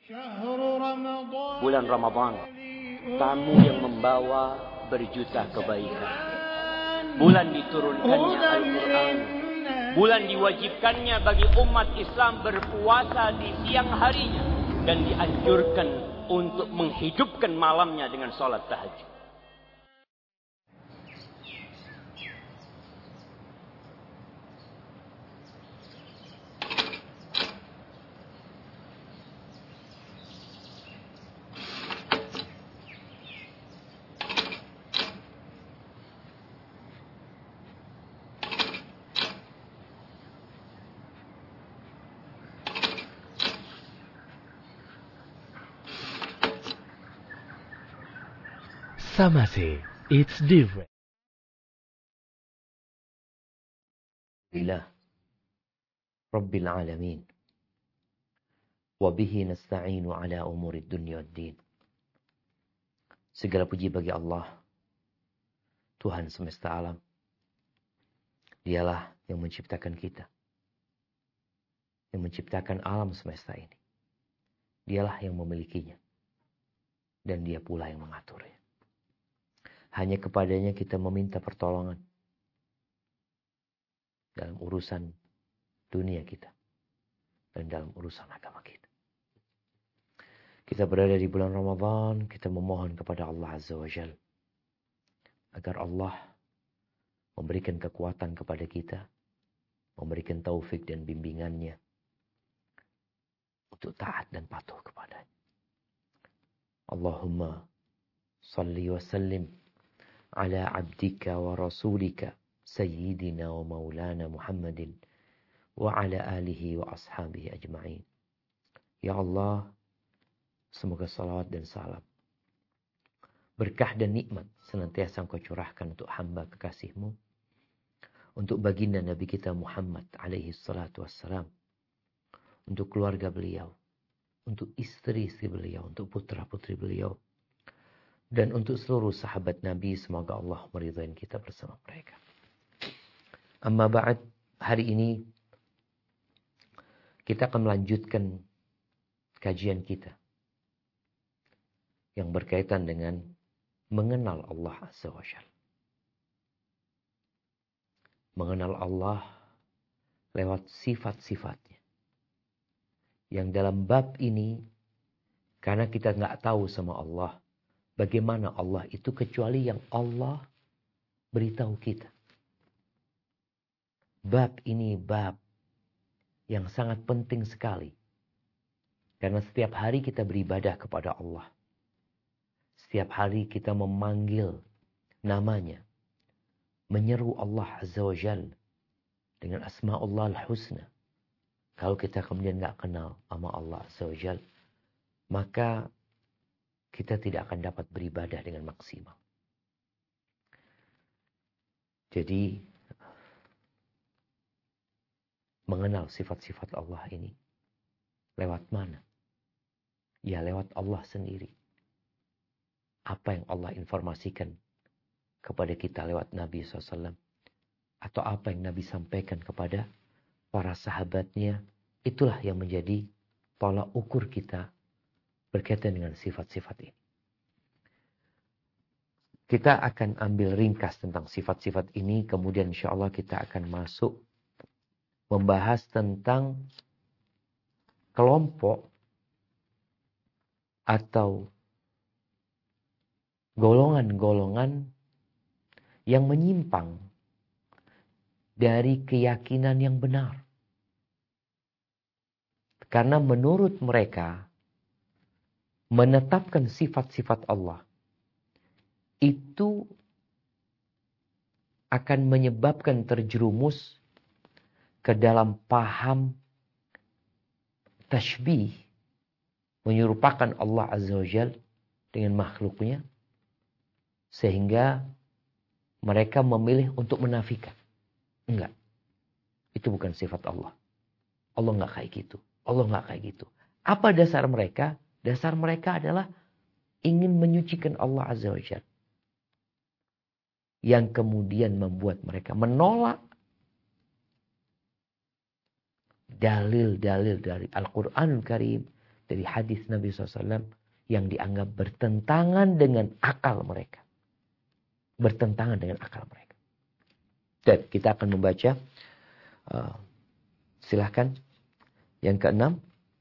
Bulan Ramadan, tamu yang membawa berjuta kebaikan. Bulan diturunkannya Al-Quran. Bulan diwajibkannya bagi umat Islam berpuasa di siang harinya. Dan dianjurkan untuk menghidupkan malamnya dengan sholat tahajud. Sama say, it's different. Alhamdulillah Rabbil Alamin. Wabihi nasta'inu ala umurid dunya wad din. Segala puji bagi Allah, Tuhan semesta alam. Dialah yang menciptakan kita. Yang menciptakan alam semesta ini. Dialah yang memilikinya. Dan dia pula yang mengaturnya. Hanya kepadanya kita meminta pertolongan dalam urusan dunia kita dan dalam urusan agama kita. Kita berada di bulan Ramadan, kita memohon kepada Allah Azza wa Jalla agar Allah memberikan kekuatan kepada kita, memberikan taufik dan bimbingannya untuk taat dan patuh kepadanya. Allahumma salli wa sallim ala abdika wa rasulika sayyidina wa maulana Muhammadin wa ala alihi wa ashabihi ajma'in. Ya Allah, semoga salawat dan salam, berkah dan nikmat senantiasa Engkau curahkan untuk hamba kekasih-Mu, untuk baginda Nabi kita Muhammad alaihi salatu wassalam, untuk keluarga beliau, untuk istri-istri beliau, untuk putra-putri beliau, dan untuk seluruh sahabat Nabi. Semoga Allah meridhai kita bersama mereka. Amma ba'd, hari ini kita akan melanjutkan kajian kita yang berkaitan dengan mengenal Allah Azza wa Jalla. Mengenal Allah lewat sifat-sifatnya. Yang dalam bab ini, karena kita nggak tahu sama Allah, bagaimana Allah itu kecuali yang Allah beritahu kita. Bab ini bab yang sangat penting sekali. Karena setiap hari kita beribadah kepada Allah. Setiap hari kita memanggil namanya. Menyeru Allah Azza wa Jalla dengan asma'ullah al-husna. Kalau kita kemudian gak kenal sama Allah Azza wa Jalla, maka kita tidak akan dapat beribadah dengan maksimal. Jadi, mengenal sifat-sifat Allah ini lewat mana? Ya, lewat Allah sendiri. Apa yang Allah informasikan kepada kita lewat Nabi SAW. Atau apa yang Nabi sampaikan kepada para sahabatnya. Itulah yang menjadi tolak ukur kita berkaitan dengan sifat-sifat ini. Kita akan ambil ringkas tentang sifat-sifat ini. Kemudian insya Allah kita akan masuk membahas tentang kelompok atau golongan-golongan yang menyimpang dari keyakinan yang benar. Karena menurut mereka, menetapkan sifat-sifat Allah itu akan menyebabkan terjerumus ke dalam paham tashbih, menyerupakan Allah Azza wa Jalla dengan makhluknya, sehingga mereka memilih untuk menafikan. Enggak, itu bukan sifat Allah. Allah enggak kayak gitu. Allah enggak kayak gitu. Apa dasar mereka? Dasar mereka adalah ingin menyucikan Allah Azza wa Jalla. Yang kemudian membuat mereka menolak dalil-dalil dari Al-Quranul Karim, dari hadis Nabi SAW yang dianggap bertentangan dengan akal mereka. Bertentangan dengan akal mereka. Dan kita akan membaca, silahkan, yang keenam.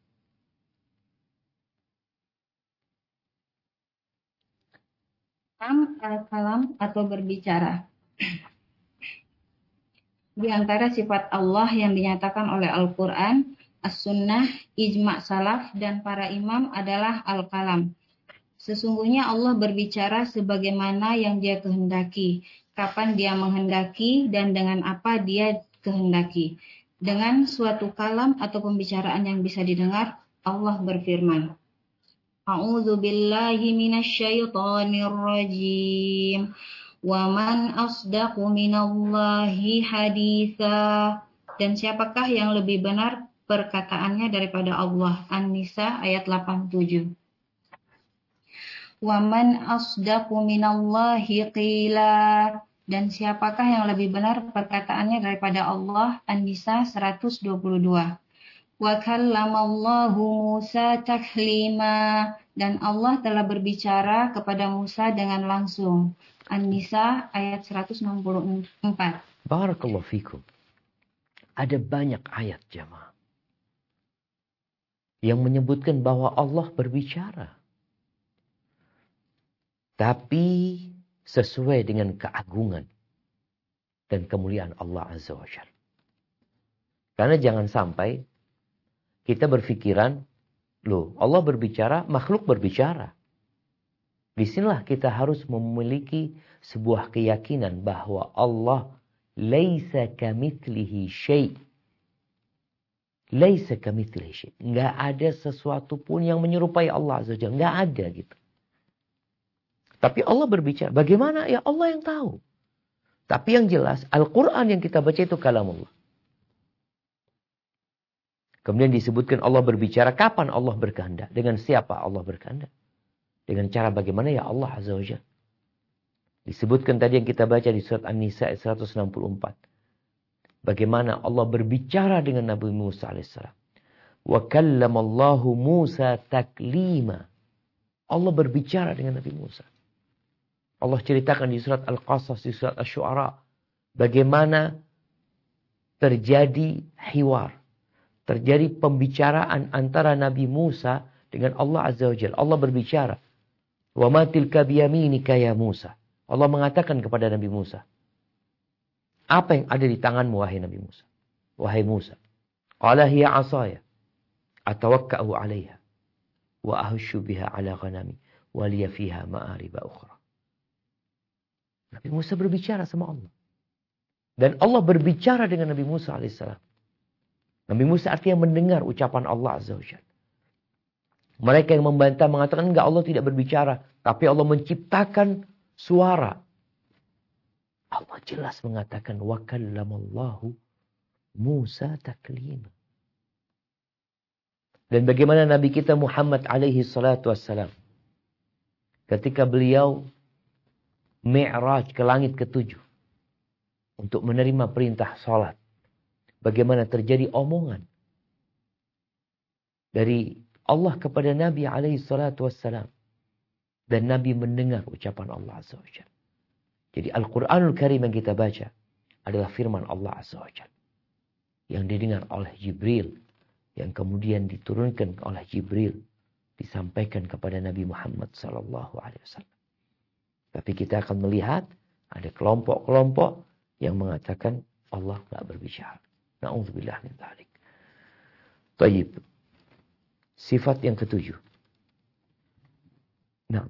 Al-kalam atau berbicara. Di antara sifat Allah yang dinyatakan oleh Al-Quran, As-Sunnah, Ijma' Salaf, dan para imam adalah Al-Kalam. Sesungguhnya Allah berbicara sebagaimana yang Dia kehendaki, kapan Dia menghendaki, dan dengan apa Dia kehendaki. Dengan suatu kalam atau pembicaraan yang bisa didengar, Allah berfirman, A'udzu billahi minasyaitonir rajim. Wa man asdaqu minallahi haditsa. Dan siapakah yang lebih benar perkataannya daripada Allah? An-Nisa ayat 87. Wa man asdaqu minallahi qila. Dan siapakah yang lebih benar perkataannya daripada Allah? An-Nisa 122. Wa kallamallahu Musa taklima. Dan Allah telah berbicara kepada Musa dengan langsung. An-Nisa ayat 164. Barakallahu fikum. Ada banyak ayat jamaah yang menyebutkan bahwa Allah berbicara. Tapi sesuai dengan keagungan dan kemuliaan Allah Azza wa Jalla. Karena jangan sampai kita berpikiran, loh Allah berbicara, makhluk berbicara. Disinilah kita harus memiliki sebuah keyakinan bahwa Allah laisa kamitslihi syai'. Laisa kamitslihi syai'. Enggak ada sesuatu pun yang menyerupai Allah Azza wa Jalla, enggak ada gitu. Tapi Allah berbicara. Bagaimana? Ya Allah yang tahu. Tapi yang jelas Al-Qur'an yang kita baca itu kalamullah. Kemudian disebutkan Allah berbicara, kapan Allah berkehendak? Dengan siapa Allah berkehendak? Dengan cara bagaimana? Ya Allah Azza wa Jalla. Disebutkan tadi yang kita baca di surat An-Nisa 164. Bagaimana Allah berbicara dengan Nabi Musa alaihissalam. Wa kallamallahu Musa taklima. Allah berbicara dengan Nabi Musa. Allah ceritakan di surat Al-Qasas, di surat Asy-Syu'ara. Bagaimana terjadi hiwar. Terjadi pembicaraan antara Nabi Musa dengan Allah Azza wa Jalla. Allah berbicara. Wa ma tilka biyaminika ya Musa. Allah mengatakan kepada Nabi Musa, apa yang ada di tanganmu wahai Nabi Musa? Wahai Musa. Qala hiya 'asaya atawakka'u 'alayha wa ahushu biha 'ala ghanami wa liya fiha ma'ariba ukhra. Nabi Musa berbicara sama Allah. Dan Allah berbicara dengan Nabi Musa alaihissalam. Nabi Musa artinya mendengar ucapan Allah Azza wa Jalla. Mereka yang membantah mengatakan enggak, Allah tidak berbicara. Tapi Allah menciptakan suara. Allah jelas mengatakan wa kallamallahu Musa taklima. Dan bagaimana Nabi kita Muhammad alaihi salatu wassalam. Ketika beliau Mi'raj ke langit ke-7. Untuk menerima perintah salat. Bagaimana terjadi omongan. Dari Allah kepada Nabi alaihi salatu wassalam. Dan Nabi mendengar ucapan Allah Azza wa Jalla. Jadi Al-Quranul Karim yang kita baca adalah firman Allah Azza wa Jalla. Yang didengar oleh Jibril. Yang kemudian diturunkan oleh Jibril. Disampaikan kepada Nabi Muhammad sallallahu alaihi wasallam. Tapi kita akan melihat ada kelompok-kelompok yang mengatakan Allah tidak berbicara. Na'udzubillah min dzalik. Baik. Sifat yang ketujuh. Nah.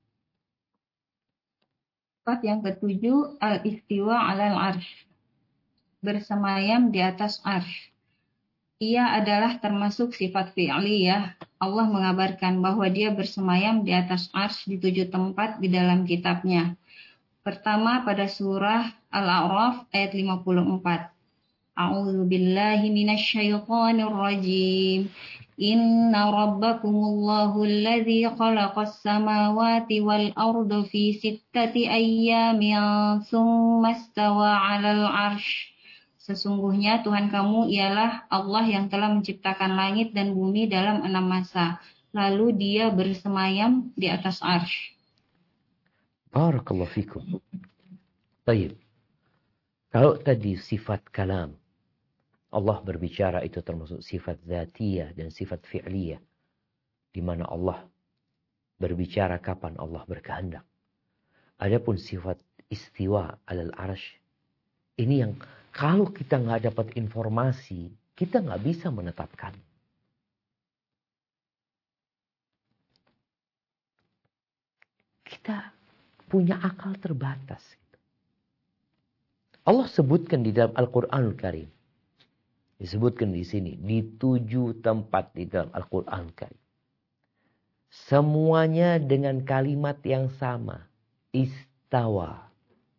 Sifat yang ketujuh, al-istiwa 'alal 'arsy. Bersemayam di atas arsy. Ia adalah termasuk sifat fi'liyah. Allah mengabarkan bahwa Dia bersemayam di atas arsy di 7 tempat di dalam kitabnya. Pertama pada surah Al-A'raf ayat 54. A'udzu billahi minasyaitonir rajim. Inna rabbakumullahu alladzi khalaqas samawati wal arda fi sittati ayyamin tsumma istawa 'alal 'arsy. Sesungguhnya Tuhan kamu ialah Allah yang telah menciptakan langit dan bumi dalam 6 masa. Lalu dia bersemayam di atas arsy. Barakallahu fikum. Baik. Kalau tadi sifat kalam, Allah berbicara itu termasuk sifat zatiyah dan sifat fi'liyah. Di mana Allah berbicara kapan Allah berkehendak. Adapun sifat istiwa alal arsy, ini yang kalau kita nggak dapat informasi, kita nggak bisa menetapkan. Kita punya akal terbatas. Allah sebutkan di dalam Al-Quranul Karim. Disebutkan di sini. Di 7 tempat di dalam Al-Quranul Karim. Semuanya dengan kalimat yang sama. Istawa.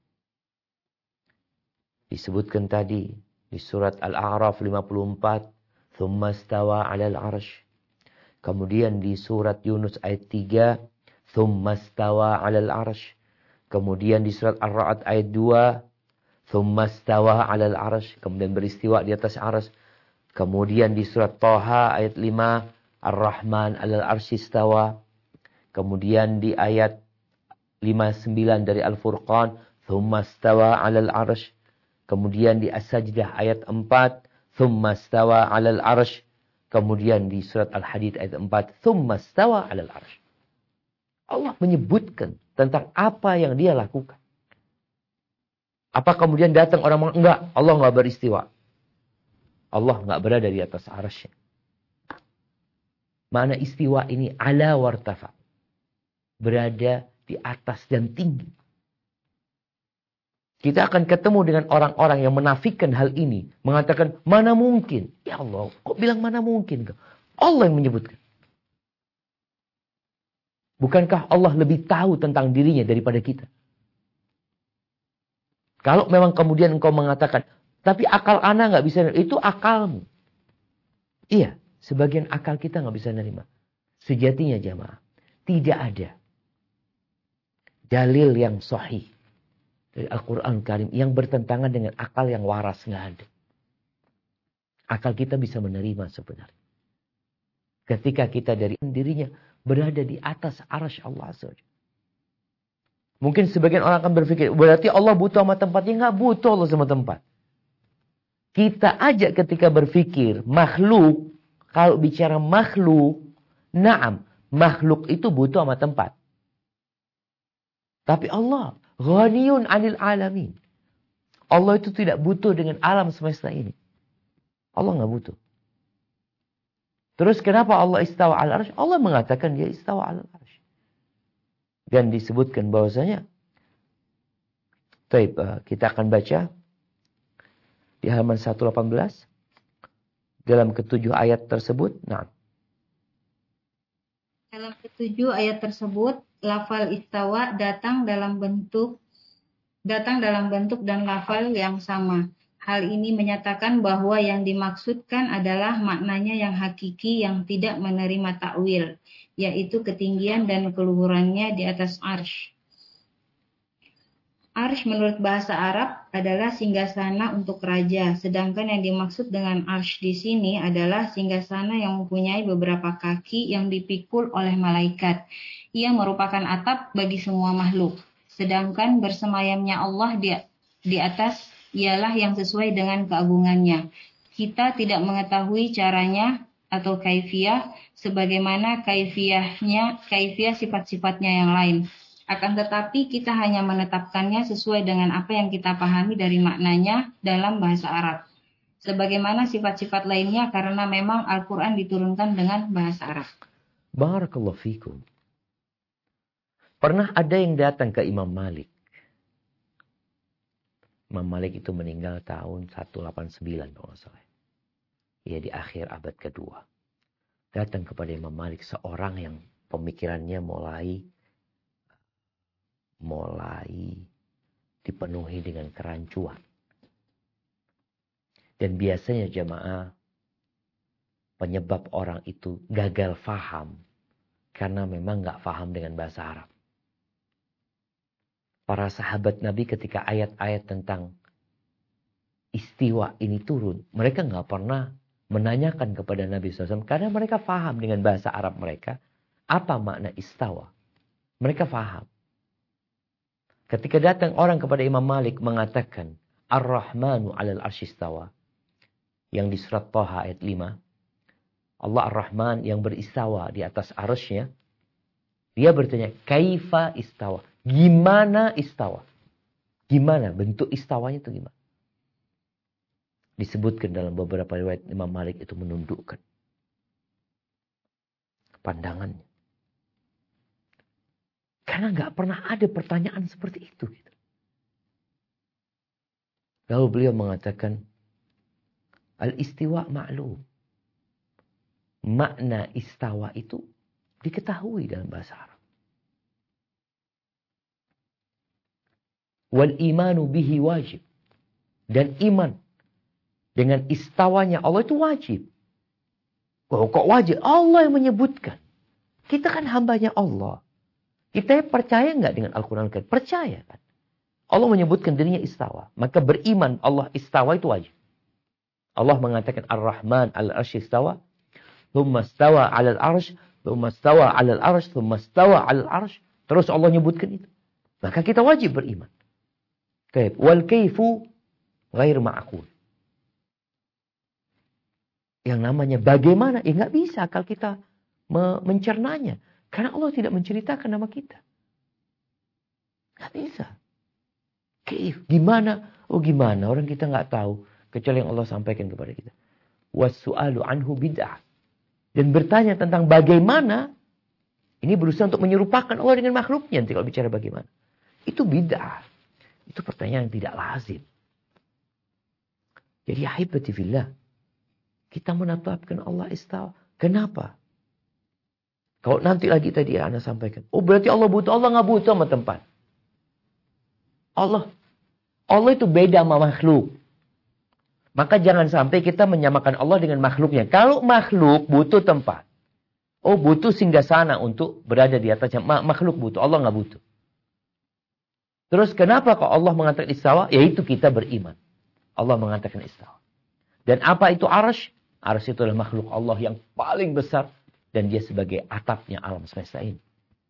Disebutkan tadi di surat Al-A'raf 54, "Tsumma istawa 'alal 'arsy." Kemudian di surat Yunus ayat 3, "Tsumma istawa 'alal 'arsy." Kemudian di surat Ar-Ra'd ayat 2, "Tsumma istawa 'alal 'arsy." Kemudian beristiwa di atas 'arsy. Kemudian di surat Thaha ayat 5, "Ar-Rahman 'alal 'arsy istawa." Kemudian di ayat 59 dari Al-Furqan, "Tsumma istawa 'alal 'arsy." Kemudian di As-Sajdah ayat 4, "Tsumma istawa 'alal 'arsy." Kemudian di surat Al-Hadid ayat 4, "Tsumma istawa 'alal 'arsy." Allah menyebutkan tentang apa yang dia lakukan. Apa kemudian datang orang mengatakan, enggak, Allah enggak beristiwa. Allah enggak berada di atas arsy. Makna istiwa ini ala wartafa. Berada di atas dan tinggi. Kita akan ketemu dengan orang-orang yang menafikan hal ini. Mengatakan, mana mungkin? Ya Allah, kok bilang mana mungkin? Allah yang menyebutkan. Bukankah Allah lebih tahu tentang dirinya daripada kita? Kalau memang kemudian engkau mengatakan, tapi akal ana nggak bisa, itu akalmu. Iya, sebagian akal kita nggak bisa nerima. Sejatinya jamaah, tidak ada dalil yang sahih dari Al-Quran Karim yang bertentangan dengan akal yang waras, nggak ada. Akal kita bisa menerima sebenarnya. Ketika kita dari dirinya berada di atas arsy Allah Azza wa Jalla. Mungkin sebagian orang akan berpikir, berarti Allah butuh sama tempatnya. Nggak butuh Allah sama tempat. Kita aja ketika berpikir makhluk, kalau bicara makhluk, na'am, makhluk itu butuh sama tempat. Tapi Allah ghaniyun 'anil alamin. Allah itu tidak butuh dengan alam semesta ini. Allah nggak butuh. Terus kenapa Allah istawa 'alal arsy? Allah mengatakan dia istawa 'alal arsy. Dan disebutkan bahwasanya, kita akan baca di halaman 118 dalam ke-7 ayat tersebut. Nah, dalam ke-7 ayat tersebut, lafal istawa datang dalam bentuk dan lafal yang sama. Hal ini menyatakan bahwa yang dimaksudkan adalah maknanya yang hakiki yang tidak menerima takwil, yaitu ketinggian dan keluhurannya di atas arsy. Arsy menurut bahasa Arab adalah singgasana untuk raja, sedangkan yang dimaksud dengan arsy di sini adalah singgasana yang mempunyai beberapa kaki yang dipikul oleh malaikat. Ia merupakan atap bagi semua makhluk, sedangkan bersemayamnya Allah di atas ialah yang sesuai dengan keagungannya. Kita tidak mengetahui caranya atau kaifiyah sebagaimana kaifiyah sifat-sifatnya yang lain. Akan tetapi kita hanya menetapkannya sesuai dengan apa yang kita pahami dari maknanya dalam bahasa Arab. Sebagaimana sifat-sifat lainnya karena memang Al-Quran diturunkan dengan bahasa Arab. Barakallahu fikum. Pernah ada yang datang ke Imam Malik. Imam Malik itu meninggal tahun 189 kalau nggak salah. Ia di akhir abad kedua. Datang kepada Imam Malik seorang yang pemikirannya mulai dipenuhi dengan kerancuan. Dan biasanya jamaah, penyebab orang itu gagal faham karena memang nggak faham dengan bahasa Arab. Para sahabat Nabi ketika ayat-ayat tentang istiwa ini turun, mereka nggak pernah menanyakan kepada Nabi SAW. Karena mereka faham dengan bahasa Arab mereka. Apa makna istawa? Mereka faham. Ketika datang orang kepada Imam Malik mengatakan, Ar-Rahmanu alal arsy istawa. Yang di surat Thaha ayat 5. Allah Ar-Rahman yang beristawa di atas arsy-Nya. Dia bertanya, kaifa istawa? Gimana istawa? Gimana? Bentuk istawanya itu gimana? Disebutkan dalam beberapa riwayat Imam Malik itu menundukkan pandangannya. Karena nggak pernah ada pertanyaan seperti itu. Lalu beliau mengatakan, al-istiwa ma'lum. Makna istawa itu diketahui dalam bahasa Arab. Wal imanu bihi wajib. Dan iman dengan istawanya Allah itu wajib. Oh, kok wajib? Allah yang menyebutkan. Kita kan hambanya Allah. Kita percaya nggak dengan Al-Quran? Percaya kan? Allah menyebutkan dirinya istawa. Maka beriman Allah istawa itu wajib. Allah mengatakan Ar-Rahman al-Arsy istawa. Thumma istawa alal arsh. Thumma istawa alal arsh. Thumma istawa alal arsh. Terus Allah menyebutkan itu. Maka kita wajib beriman. Wal kaifu ghair ma'qul. Yang namanya bagaimana? Nggak bisa akal kita mencernanya. Karena Allah tidak menceritakan nama kita. Nggak bisa. Gimana? Oh gimana? Orang kita nggak tahu. Kecuali yang Allah sampaikan kepada kita. Wassu'alu anhu bid'ah. Dan bertanya tentang bagaimana. Ini berusaha untuk menyerupakan Allah dengan makhluknya. Nanti kalau bicara bagaimana. Itu bid'ah. Itu pertanyaan yang tidak lazim. Jadi ahibati fillah. Kita menetapkan Allah istawa. Kenapa? Kalau nanti lagi tadi Anda sampaikan. Oh berarti Allah butuh. Allah nggak butuh sama tempat. Allah itu beda sama makhluk. Maka jangan sampai kita menyamakan Allah dengan makhluknya. Kalau makhluk butuh tempat. Oh butuh singgasana untuk berada di atasnya. Makhluk butuh. Allah nggak butuh. Terus kenapa kok Allah mengatakan istawa? Yaitu kita beriman. Allah mengatakan istawa. Dan apa itu arsy? Arsy itu adalah makhluk Allah yang paling besar. Dan dia sebagai atapnya alam semesta ini.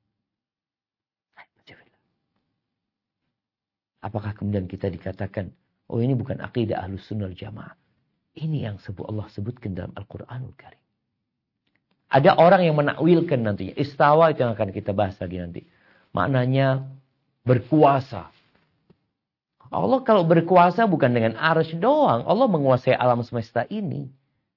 Apakah kemudian kita dikatakan, oh ini bukan akidah Ahlus Sunnah wal Jamaah. Ini yang Allah sebutkan dalam Al-Quranul Karim. Ada orang yang menakwilkan nantinya. Istawa itu yang akan kita bahas lagi nanti. Maknanya berkuasa. Allah kalau berkuasa bukan dengan arsy doang. Allah menguasai alam semesta ini.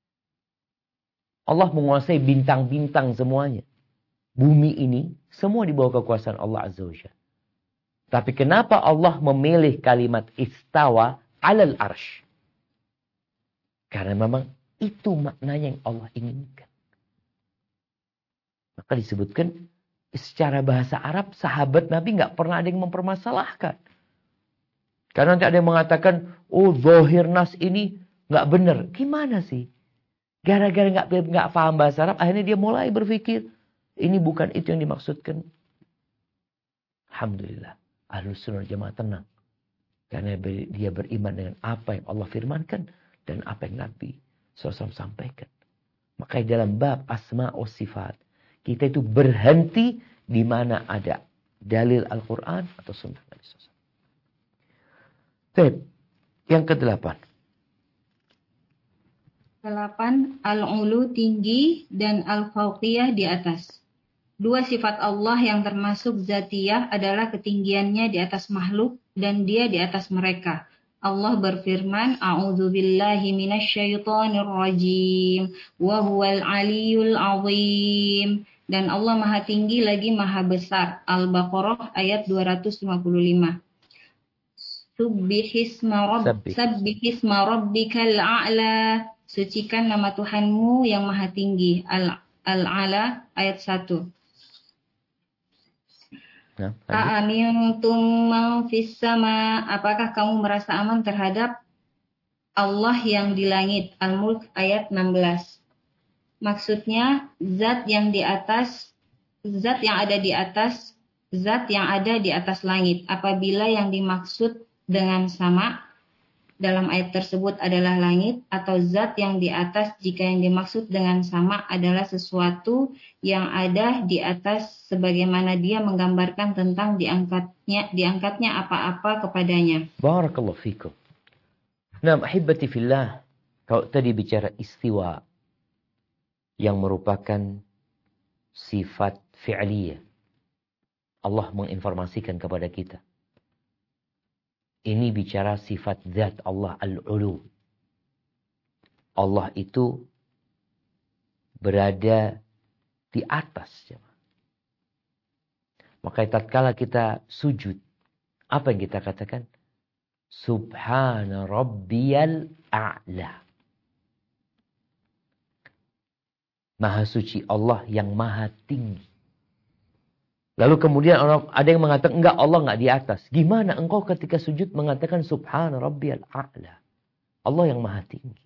Allah menguasai bintang-bintang semuanya. Bumi ini semua di bawah kekuasaan Allah Azza wa Jalla. Tapi kenapa Allah memilih kalimat istawa alal arsh? Karena memang itu maknanya yang Allah inginkan. Maka disebutkan secara bahasa Arab sahabat Nabi nggak pernah ada yang mempermasalahkan. Karena nanti ada yang mengatakan, oh zahir nas ini nggak benar. Gimana sih? Gara-gara nggak paham bahasa Arab, akhirnya dia mulai berpikir ini bukan itu yang dimaksudkan. Alhamdulillah, Ahlus Sunnah wal Jamaah tenang, karena dia beriman dengan apa yang Allah firmankan dan apa yang Nabi SAW sampaikan. Maka dalam bab asma wa sifat, kita itu berhenti di mana ada dalil Al-Quran atau Sunnah Nabi SAW. Yang ke-8. 8. Al-ulu tinggi dan al-fauqiyah di atas. Dua sifat Allah yang termasuk zatiyah adalah ketinggiannya di atas makhluk dan dia di atas mereka. Allah berfirman, A'udzubillahi minasyaitonir rajim wa huwal aliyyul azim. Dan Allah maha tinggi lagi maha besar. Al-Baqarah ayat 255. Subbihisma rabbikal a'la. Sucikan nama Tuhanmu yang maha tinggi. Al-Ala ayat 1. A'amintum man fis sama. Apakah kamu merasa aman terhadap Allah yang di langit? Al-Mulk ayat 16. Maksudnya zat yang di atas, zat yang ada di atas, zat yang ada di atas langit. Apabila yang dimaksud dengan sama dalam ayat tersebut adalah langit atau zat yang di atas jika yang dimaksud dengan sama adalah sesuatu yang ada di atas sebagaimana dia menggambarkan tentang diangkatnya apa-apa kepadanya. Barakallahu fikum. Nah, ahibati fillah, kalau tadi bicara istiwa yang merupakan sifat fi'liyah, Allah menginformasikan kepada kita. Ini bicara sifat zat Allah al-ulu. Allah itu berada di atas. Maka tatkala kita sujud, apa yang kita katakan? Subhana rabbiyal a'la. Maha suci Allah yang maha tinggi. Lalu kemudian ada yang mengatakan, enggak, Allah enggak di atas. Gimana engkau ketika sujud mengatakan Subhana rabbiyal a'la. Allah yang maha tinggi.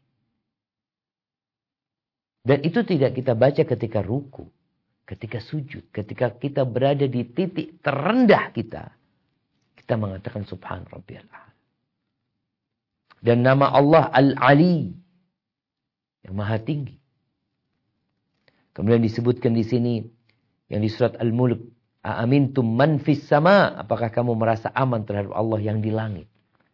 Dan itu tidak kita baca ketika ruku, ketika sujud, ketika kita berada di titik terendah kita mengatakan Subhana rabbiyal a'la. Dan nama Allah Al-Ali, yang maha tinggi. Kemudian disebutkan di sini yang di surat Al-Mulk, Aamintum man fis sama, apakah kamu merasa aman terhadap Allah yang di langit?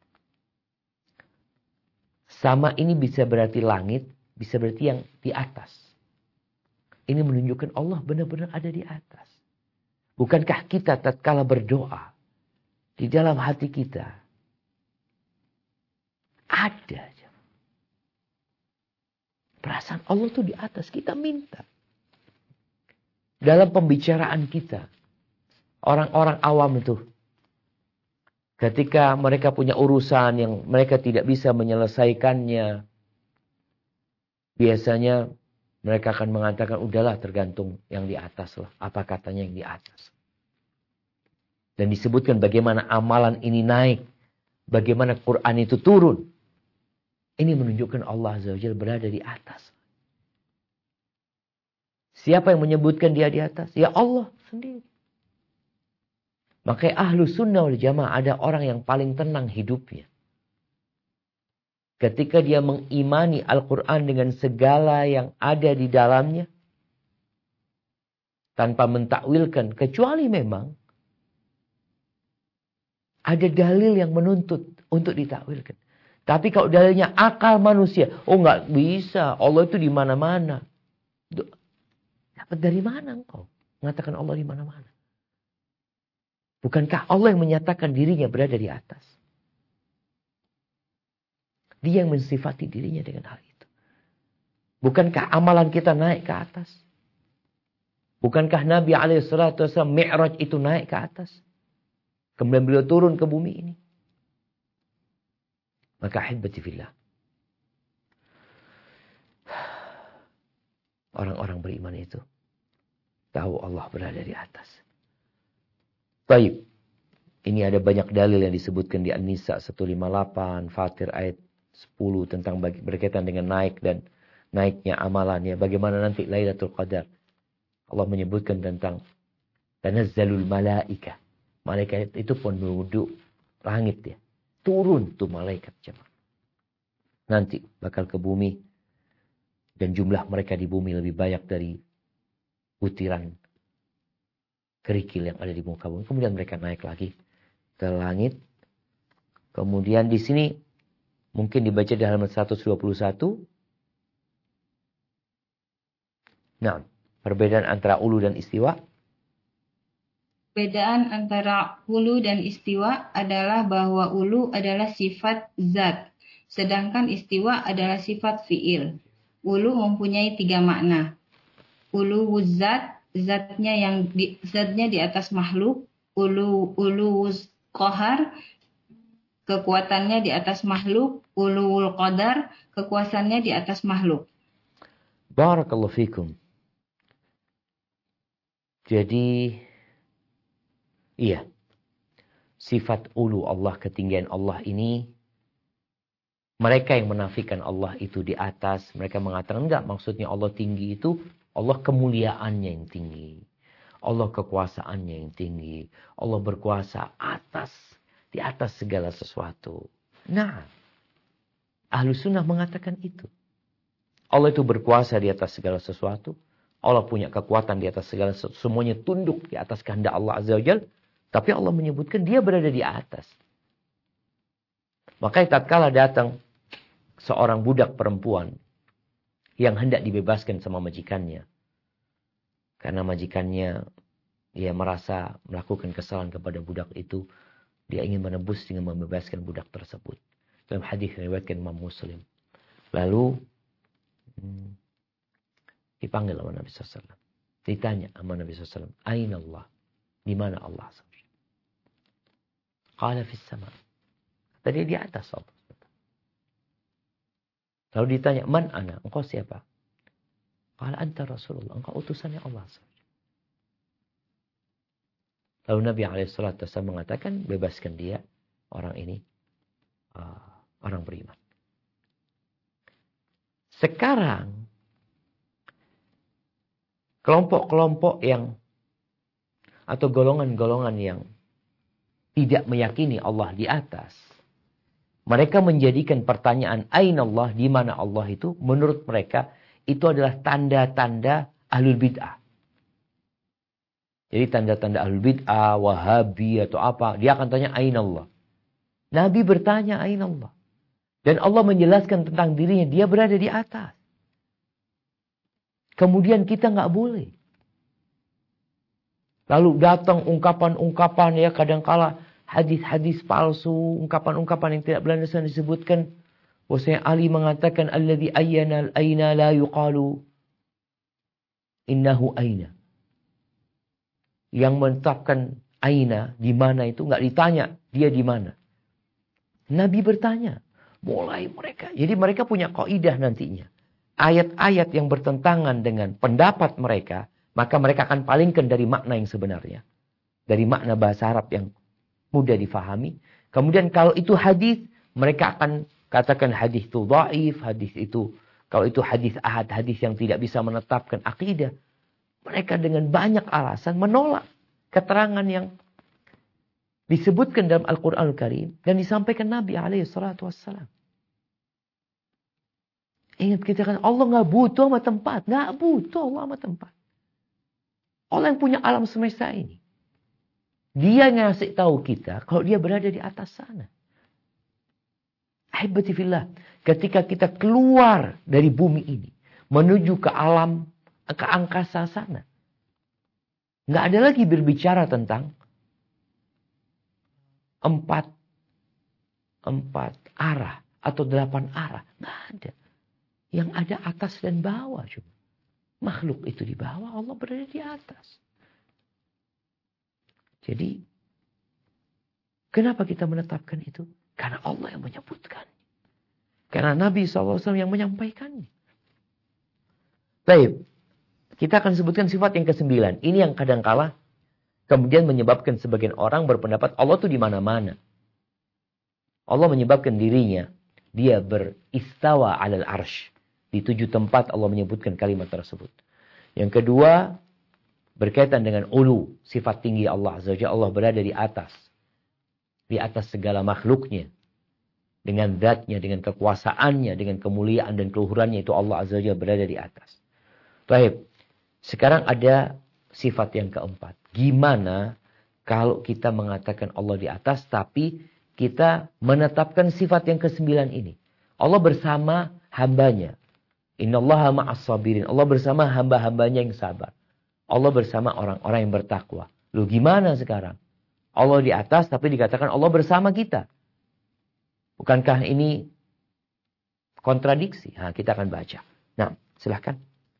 Sama ini bisa berarti langit, bisa berarti yang di atas. Ini menunjukkan Allah benar-benar ada di atas. Bukankah kita tatkala berdoa, di dalam hati kita ada perasaan Allah tuh di atas, kita minta. Dalam pembicaraan kita, orang-orang awam itu, ketika mereka punya urusan yang mereka tidak bisa menyelesaikannya, biasanya mereka akan mengatakan, udahlah tergantung yang di atas lah. Apa katanya yang di atas. Dan disebutkan bagaimana amalan ini naik. Bagaimana Quran itu turun. Ini menunjukkan Allah Azza wa Jalla berada di atas. Siapa yang menyebutkan dia di atas? Ya Allah sendiri. Makanya ahlu sunnah wal jamaah ada orang yang paling tenang hidupnya. Ketika dia mengimani Al-Quran dengan segala yang ada di dalamnya. Tanpa mentakwilkan. Kecuali memang ada dalil yang menuntut untuk ditakwilkan. Tapi kalau dalilnya akal manusia. Oh nggak bisa. Allah itu di mana-mana. Dapat dari mana engkau? Mengatakan Allah di mana-mana. Bukankah Allah yang menyatakan dirinya berada di atas? Dia yang mensifati dirinya dengan hal itu. Bukankah amalan kita naik ke atas? Bukankah Nabi SAW Mi'raj itu naik ke atas? Kemudian beliau turun ke bumi ini. Maka ahibati fillah. Orang-orang beriman itu tahu Allah berada di atas. Baik. Ini ada banyak dalil yang disebutkan di An-Nisa 158, Fatir ayat 10 tentang berkaitan dengan naik dan naiknya amalannya. Bagaimana nanti Lailatul Qadar. Allah menyebutkan tentang tanazzalul malaika. Malaikat itu penduduk langit ya. Turun tuh malaikat jemaah. Nanti bakal ke bumi. Dan jumlah mereka di bumi lebih banyak dari butiran kerikil yang ada di muka bumi. Kemudian mereka naik lagi ke langit. Kemudian di sini mungkin dibaca di halaman 121. Nah, perbedaan antara ulu dan istiwa. Perbedaan antara ulu dan istiwa adalah bahwa ulu adalah sifat zat, sedangkan istiwa adalah sifat fi'il. Ulu mempunyai 3 makna. Ulu wuzat, zatnya di atas makhluk. Ulu wuz qahar, kekuatannya di atas makhluk. Uluwul qadar, kekuasaannya di atas makhluk. Barakallahu fikum. Jadi, iya, sifat ulu Allah, ketinggian Allah ini, mereka yang menafikan Allah itu di atas, mereka mengatakan enggak, maksudnya Allah tinggi itu, Allah kemuliaannya yang tinggi. Allah kekuasaannya yang tinggi. Allah berkuasa di atas segala sesuatu. Nah, Ahlus sunnah mengatakan itu. Allah itu berkuasa di atas segala sesuatu. Allah punya kekuatan di atas segala sesuatu. Semuanya tunduk di atas kehendak Allah Azza wa Jalla. Tapi Allah menyebutkan dia berada di atas. Makanya tatkala datang seorang budak perempuan yang hendak dibebaskan sama majikannya. Karena majikannya dia merasa melakukan kesalahan kepada budak itu. Dia ingin menebus dengan membebaskan budak tersebut. Dalam hadis yang diriwayatkan Imam Muslim. Lalu dipanggil sama Nabi SAW. Ditanya sama Nabi SAW. Aina Allah? Di mana Allah? Qala fis sama. Tadi di atas Allah. Lalu ditanya, man ana? Engkau siapa? Qala anta Rasulullah. Engkau utusannya Allah. Lalu Nabi SAW mengatakan, bebaskan dia. Orang ini orang beriman. Sekarang kelompok-kelompok yang atau golongan-golongan yang tidak meyakini Allah di atas, mereka menjadikan pertanyaan aina Allah, di mana Allah itu, menurut mereka itu adalah tanda-tanda ahlul bid'ah. Jadi tanda-tanda ahlul bid'ah, Wahabi atau apa, dia akan tanya aina Allah. Nabi bertanya aina Allah. Dan Allah menjelaskan tentang dirinya, dia berada di atas. Kemudian kita nggak boleh. Lalu datang ungkapan-ungkapan ya, kadangkala hadis-hadis palsu, ungkapan-ungkapan yang tidak berlandaskan disebutkan. Bahwasanya Ali mengatakan alladzi ayyana al-aina la yuqalu innahu aina. Yang menetapkan aina di mana itu nggak ditanya dia di mana. Nabi bertanya, mulai mereka. Jadi mereka punya kaidah nantinya. Ayat-ayat yang bertentangan dengan pendapat mereka, maka mereka akan palingkan dari makna yang sebenarnya. Dari makna bahasa Arab yang mudah difahami. Kemudian kalau itu hadis, mereka akan katakan hadis itu dhaif, hadis itu, kalau itu hadis ahad, hadis yang tidak bisa menetapkan akidah. Mereka dengan banyak alasan menolak keterangan yang disebutkan dalam Al-Quranul Karim dan disampaikan Nabi SAW. Ingat, kita kan Allah nggak butuh sama tempat. Nggak butuh Allah sama tempat. Allah yang punya alam semesta ini. Dia ngasih tahu kita kalau dia berada di atas sana. Ahibati fillah. Ketika kita keluar dari bumi ini. Menuju ke alam, ke angkasa sana. Nggak ada lagi berbicara tentang empat arah atau 8 arah. Nggak ada. Yang ada atas dan bawah cuma. Makhluk itu di bawah, Allah berada di atas. Jadi, kenapa kita menetapkan itu? Karena Allah yang menyebutkan. Karena Nabi SAW yang menyampaikannya. Baik, kita akan sebutkan sifat yang ke-9. Ini yang kadangkala kemudian menyebabkan sebagian orang berpendapat Allah itu di mana-mana. Allah menyebabkan dirinya. Dia beristawa alal arsh. Di 7 tempat Allah menyebutkan kalimat tersebut. Yang kedua, berkaitan dengan ulu, sifat tinggi Allah Azza wa Jalla. Allah berada di atas. Di atas segala makhluknya. Dengan zatnya, dengan kekuasaannya, dengan kemuliaan dan keluhurannya, itu Allah Azza wa Jalla berada di atas. Baik. Sekarang ada sifat yang keempat. Gimana kalau kita mengatakan Allah di atas, tapi kita menetapkan sifat yang ke-9 ini. Allah bersama hambanya. Innallaha ma'as sabirin. Allah bersama hamba-hambanya yang sabar. Allah bersama orang-orang yang bertakwa. Loh, gimana sekarang? Allah di atas tapi dikatakan Allah bersama kita. Bukankah ini kontradiksi? Nah, kita akan baca. Nah, silahkan.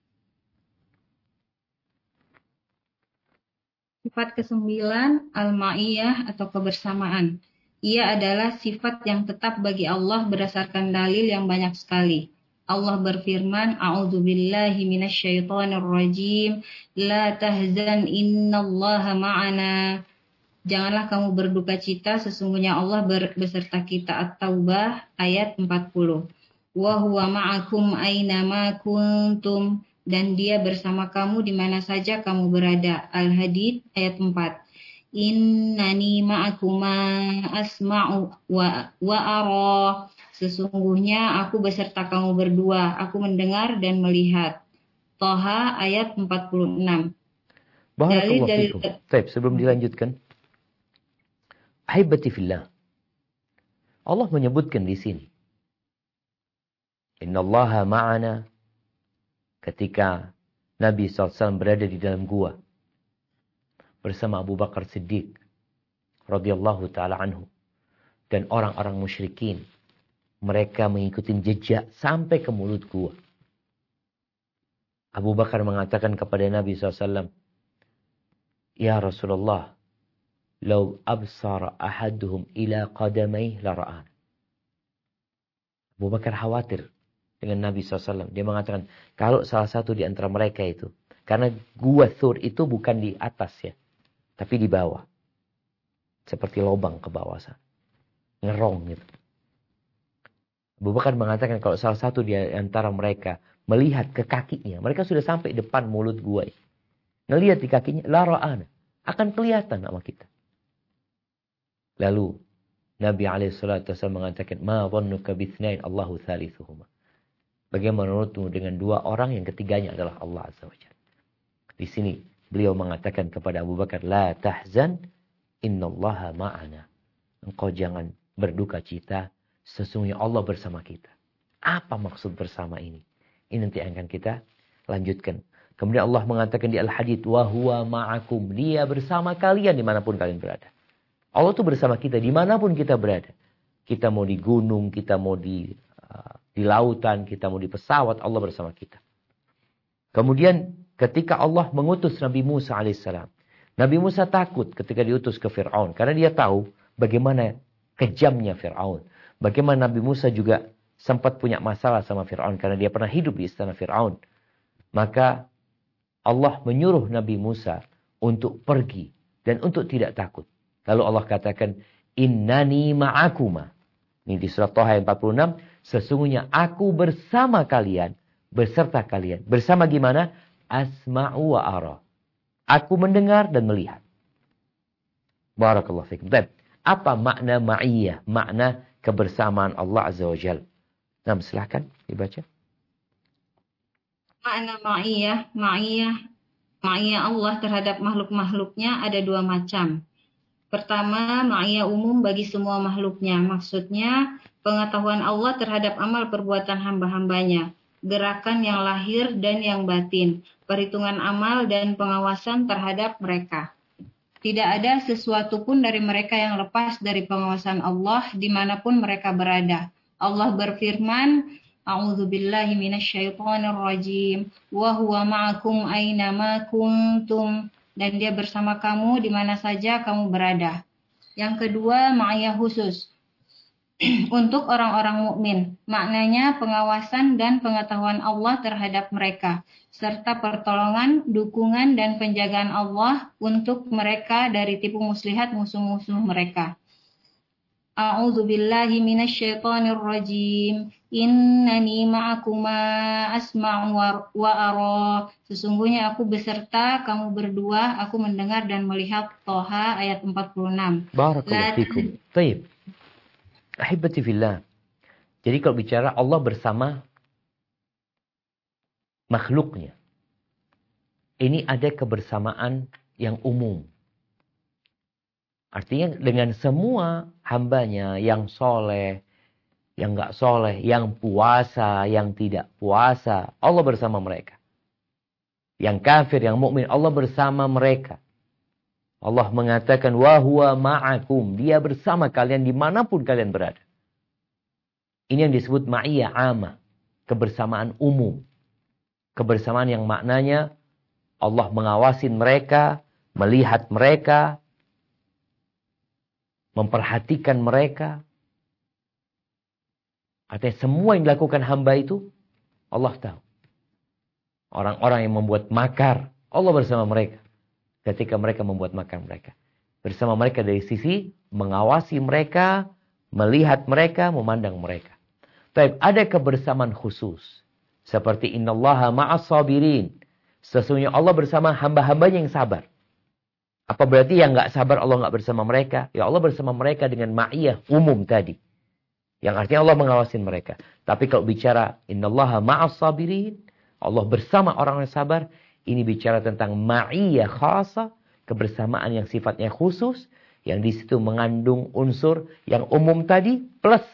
Sifat ke-9, al-ma'iyah atau kebersamaan. Ia adalah sifat yang tetap bagi Allah berdasarkan dalil yang banyak sekali. Allah berfirman, A'udzubillahi minasyaitonirrajim, la tahzan innallaha ma'ana. Janganlah kamu berduka cita, sesungguhnya Allah beserta kita. At-Taubah ayat 40. Wa huwa ma'akum aina ma kuntum. Dan dia bersama kamu di mana saja kamu berada. Al-Hadid ayat 4. Innani ma'akuma asma'u wa ara. Sesungguhnya aku beserta kamu berdua, aku mendengar dan melihat. Toha ayat 46. Barakallahu fikum. Baik, sebelum dilanjutkan, ahibati fillah, Allah menyebutkan di sini, Innallaha ma'ana, ketika Nabi SAW berada di dalam gua bersama Abu Bakar Siddiq radhiyallahu taala anhu dan orang-orang musyrikin. Mereka mengikuti jejak sampai ke mulut gua. Abu Bakar mengatakan kepada Nabi SAW, Ya Rasulullah, Lau absara ahaduhum ila qadamaih la ra'an. Abu Bakar khawatir dengan Nabi SAW. Dia mengatakan, kalau salah satu di antara mereka itu, karena gua Thur itu bukan di atas ya, tapi di bawah. Seperti lubang ke bawah sana. Ngerong gitu. Abu Bakar mengatakan kalau salah satu di antara mereka melihat ke kakinya. Mereka sudah sampai depan mulut gua. Ngelihat di kakinya. La ra'ana. Akan kelihatan sama kita. Lalu Nabi SAW mengatakan. Ma dhannuka bithnain Allahu thalithuhuma. Bagaimana menurutmu dengan dua orang yang ketiganya adalah Allah Azza wa Jalla. Di sini beliau mengatakan kepada Abu Bakar. La tahzan. Innallaha ma'ana. Engkau jangan berduka cita. Sesungguhnya Allah bersama kita. Apa maksud bersama ini? Ini nanti akan kita lanjutkan. Kemudian Allah mengatakan di Al-Hadid. Wa huwa ma'akum. Dia bersama kalian dimanapun kalian berada. Allah itu bersama kita dimanapun kita berada. Kita mau di gunung, kita mau di lautan, kita mau di pesawat. Allah bersama kita. Kemudian ketika Allah mengutus Nabi Musa alaihissalam. Nabi Musa takut ketika diutus ke Fir'aun. Karena dia tahu bagaimana kejamnya Fir'aun. Bagaimana Nabi Musa juga sempat punya masalah sama Fir'aun. Karena dia pernah hidup di istana Fir'aun. Maka Allah menyuruh Nabi Musa untuk pergi. Dan untuk tidak takut. Lalu Allah katakan. Innani ma'akuma. Ini di surat Toha 46. Sesungguhnya aku bersama kalian. Beserta kalian. Bersama gimana? Asma'u wa ara. Aku mendengar dan melihat. Barakallahu fikum. Apa makna ma'iyah? Makna kebersamaan Allah Azza wa Jalla. Nah, silakan dibaca. Makna ma'iyah Allah terhadap makhluk-makhluknya ada dua macam. Pertama, ma'iyah umum bagi semua makhluknya. Maksudnya, pengetahuan Allah terhadap amal perbuatan hamba-hambanya. Gerakan yang lahir dan yang batin. Perhitungan amal dan pengawasan terhadap mereka. Tidak ada sesuatu pun dari mereka yang lepas dari pengawasan Allah dimanapun mereka berada. Allah berfirman, A'udzubillahi minasyaitonirrajim. Wa huwa ma'akum aynama kuntum. Dan dia bersama kamu di mana saja kamu berada. Yang kedua, ma'iyah khusus. Untuk orang-orang mukmin. Maknanya pengawasan dan pengetahuan Allah terhadap mereka. Serta pertolongan, dukungan, dan penjagaan Allah untuk mereka dari tipu muslihat musuh-musuh mereka. A'udzubillahi minasyaitonirrajim. Innani ma'akuma asma'u wa ara. Sesungguhnya aku beserta kamu berdua, aku mendengar dan melihat. Toha ayat 46. Barakallahu fikum. Baik. Ahibati fillah. Jadi kalau bicara Allah bersama makhluknya. Ini ada kebersamaan yang umum. Artinya dengan semua hambanya yang soleh, yang enggak soleh, yang puasa, yang tidak puasa. Allah bersama mereka. Yang kafir, yang mukmin, Allah bersama mereka. Allah mengatakan, wa huwa ma'akum. Dia bersama kalian dimanapun kalian berada. Ini yang disebut ma'iyah amah. Kebersamaan umum. Kebersamaan yang maknanya Allah mengawasin mereka, melihat mereka, memperhatikan mereka. Artinya semua yang dilakukan hamba itu, Allah tahu. Orang-orang yang membuat makar, Allah bersama mereka. Ketika mereka membuat makar mereka. Bersama mereka dari sisi mengawasi mereka, melihat mereka, memandang mereka. Tapi ada kebersamaan khusus. Seperti innallaha ma'as sabirin. Sesungguhnya Allah bersama hamba-hambanya yang sabar. Apa berarti yang nggak sabar Allah nggak bersama mereka? Ya Allah bersama mereka dengan ma'iyah umum tadi. Yang artinya Allah mengawasin mereka. Tapi kalau bicara innallaha ma'as sabirin, Allah bersama orang yang sabar, ini bicara tentang ma'iyah khasa, kebersamaan yang sifatnya khusus, yang di situ mengandung unsur yang umum tadi plus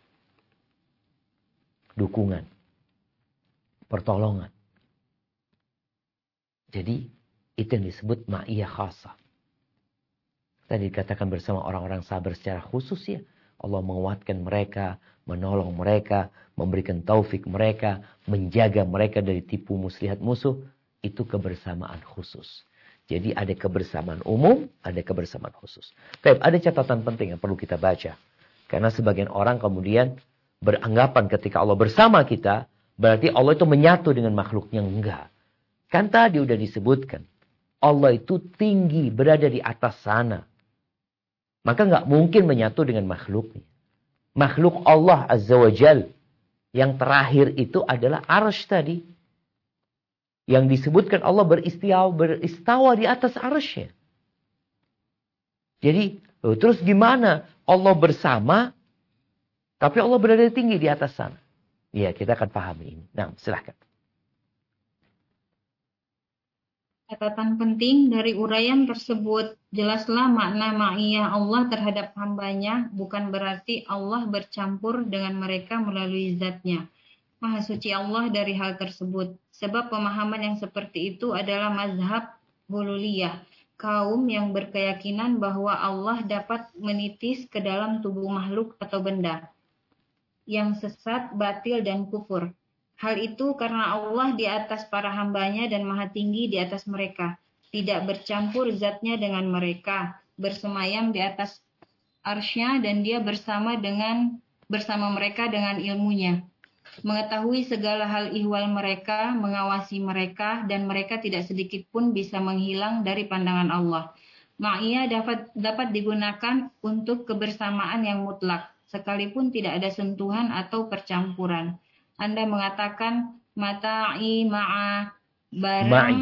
dukungan, pertolongan. Jadi itu yang disebut ma'iyah khasa. Tadi dikatakan bersama orang-orang sabar secara khusus ya. Allah menguatkan mereka, menolong mereka, memberikan taufik mereka, menjaga mereka dari tipu muslihat musuh. Itu kebersamaan khusus. Jadi ada kebersamaan umum, ada kebersamaan khusus. Tapi ada catatan penting yang perlu kita baca. Karena sebagian orang kemudian beranggapan ketika Allah bersama kita, berarti Allah itu menyatu dengan makhluknya. Enggak. Kan tadi udah disebutkan. Allah itu tinggi, berada di atas sana. Maka nggak mungkin menyatu dengan makhluknya. Makhluk Allah Azza wa Jal. Yang terakhir itu adalah arsy tadi. Yang disebutkan Allah beristawa di atas arsy. Jadi, terus gimana? Allah bersama, tapi Allah berada tinggi di atas sana. Ya, kita akan pahami ini. Nah, silahkan. Catatan penting dari uraian tersebut, jelaslah makna ma'iyah Allah terhadap hambanya, bukan berarti Allah bercampur dengan mereka melalui zatnya. Maha suci Allah dari hal tersebut. Sebab pemahaman yang seperti itu adalah mazhab hululiyah, kaum yang berkeyakinan bahwa Allah dapat menitis ke dalam tubuh makhluk atau benda, yang sesat, batil, dan kufur. Hal itu karena Allah di atas para hambanya dan maha tinggi di atas mereka. Tidak bercampur zatnya dengan mereka. Bersemayam di atas arsy-Nya dan dia bersama mereka dengan ilmunya. Mengetahui segala hal ihwal mereka, mengawasi mereka, dan mereka tidak sedikit pun bisa menghilang dari pandangan Allah. Ma'iyah dapat digunakan untuk kebersamaan yang mutlak, sekalipun tidak ada sentuhan atau percampuran. Anda mengatakan mata'i ma'a barang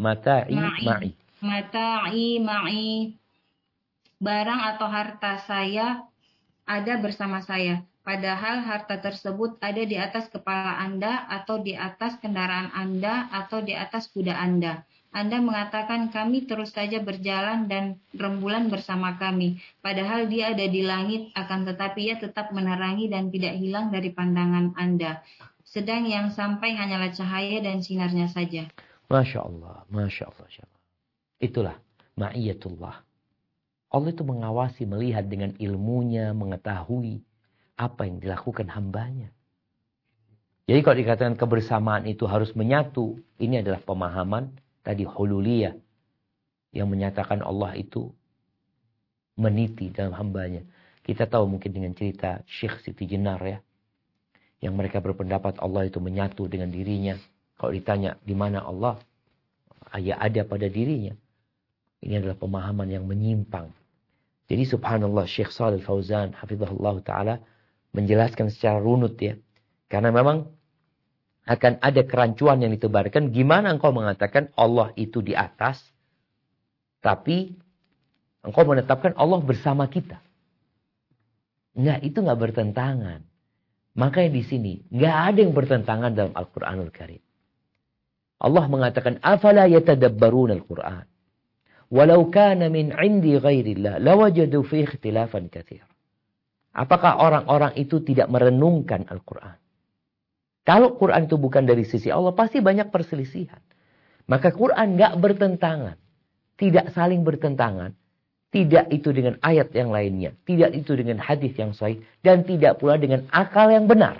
mata'i ma'i barang atau harta saya ada bersama saya. Padahal harta tersebut ada di atas kepala Anda atau di atas kendaraan Anda atau di atas kuda Anda. Anda mengatakan kami terus saja berjalan dan rembulan bersama kami. Padahal dia ada di langit, akan tetapi ia tetap menerangi dan tidak hilang dari pandangan Anda. Sedang yang sampai hanyalah cahaya dan sinarnya saja. Masya Allah, Masya Allah. Itulah ma'iyatullah. Allah itu mengawasi, melihat dengan ilmunya, mengetahui apa yang dilakukan hambanya. Jadi kalau dikatakan kebersamaan itu harus menyatu, ini adalah pemahaman tadi hululiyah yang menyatakan Allah itu meniti dalam hambanya. Kita tahu mungkin dengan cerita Syekh Siti Jenar ya, yang mereka berpendapat Allah itu menyatu dengan dirinya. Kalau ditanya di mana Allah, ya ada pada dirinya. Ini adalah pemahaman yang menyimpang. Jadi subhanallah Syekh Shalih Fauzan hafizahullah ta'ala menjelaskan secara runut ya. Karena memang akan ada kerancuan yang ditebarkan. Gimana engkau mengatakan Allah itu di atas, tapi engkau menetapkan Allah bersama kita. Enggak, itu enggak bertentangan. Makanya di sini enggak ada yang bertentangan dalam Al-Qur'anul Karim. Allah mengatakan afala yatadabbaruna al-Qur'an walau kana min 'indi ghairillah lawajadu fi ikhtilafan katsir. Apakah orang-orang itu tidak merenungkan Al-Qur'an? Kalau Quran itu bukan dari sisi Allah, pasti banyak perselisihan. Maka Quran enggak bertentangan, tidak saling bertentangan. Tidak itu dengan ayat yang lainnya. Tidak itu dengan hadis yang sahih. Dan tidak pula dengan akal yang benar.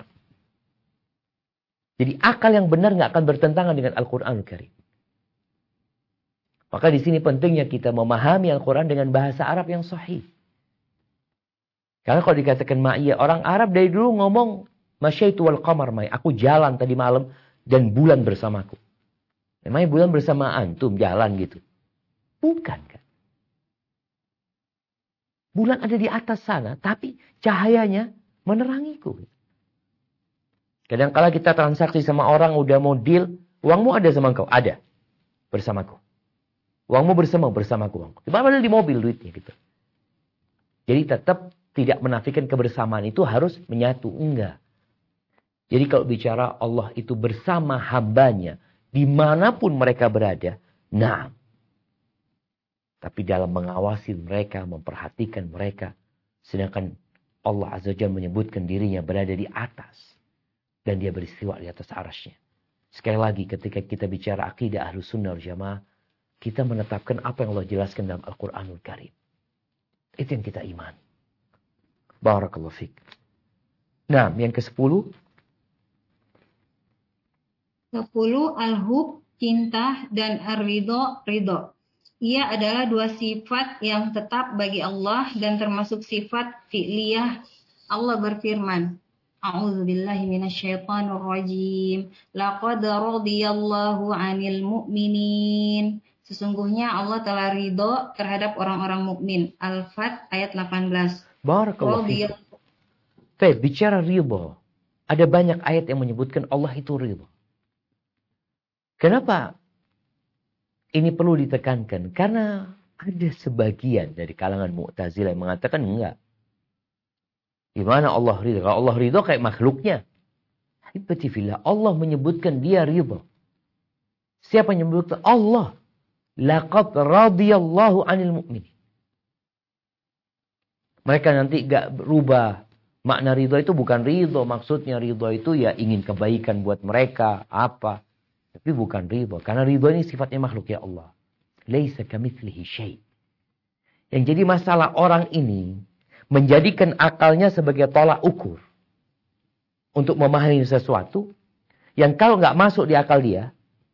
Jadi akal yang benar nggak akan bertentangan dengan Al-Quranul Karim. Maka di sini pentingnya kita memahami Al-Quran dengan bahasa Arab yang sahih. Karena kalau dikatakan ma'iyah, orang Arab dari dulu ngomong masyaitu wal qamar ma'i. Aku jalan tadi malam dan bulan bersamaku. Memangnya bulan bersama antum jalan gitu? Bukan kan? Bulan ada di atas sana, tapi cahayanya menerangiku. Kadang-kala kita transaksi sama orang, udah mau deal, uangmu ada sama engkau? Ada. Bersamaku. Uangmu bersamaku uangku. Padahal di mobil duitnya gitu. Jadi tetap tidak menafikan kebersamaan itu harus menyatu. Enggak. Jadi kalau bicara Allah itu bersama hambanya, dimanapun mereka berada, nah. Tapi dalam mengawasi mereka, memperhatikan mereka. Sedangkan Allah Azza wa Jalla menyebutkan dirinya berada di atas. Dan dia beristiwa di atas arasnya. Sekali lagi ketika kita bicara akidah Ahlus Sunnah wal Jamaah, kita menetapkan apa yang Allah jelaskan dalam Al-Quranul Karim. Itu yang kita iman. Barakallahu fiik. Nah, yang ke-10. 10 al-hub, cinta, dan ar-ridho, ridho. Ia adalah dua sifat yang tetap bagi Allah dan termasuk sifat fi'liyah. Allah berfirman, A'udzubillahi minasyaitonir rajim. Laqad radiyallahu 'anil mu'minin. Sesungguhnya Allah telah ridho terhadap orang-orang mukmin. Al-Fat ayat 18. Barakallahu fiik. Baik, bicara ridho. Ada banyak ayat yang menyebutkan Allah itu ridho. Kenapa ini perlu ditekankan? Karena ada sebagian dari kalangan Mu'tazilah yang mengatakan enggak. Gimana Allah ridho? Kalau Allah ridho kayak makhluknya. Hibati fillah, Allah menyebutkan dia ridho. Siapa yang menyebutkan? Allah. Laqad radiyallahu 'anil mu'minin. Mereka nanti enggak berubah. Makna ridho itu bukan ridho. Maksudnya ridho itu ya ingin kebaikan buat mereka. Apa? Tapi bukan ridho. Karena ridho ini sifatnya makhluk ya Allah. Laisa kamitslihi syai'. Yang jadi masalah orang ini menjadikan akalnya sebagai tolak ukur untuk memahami sesuatu yang kalau nggak masuk di akal dia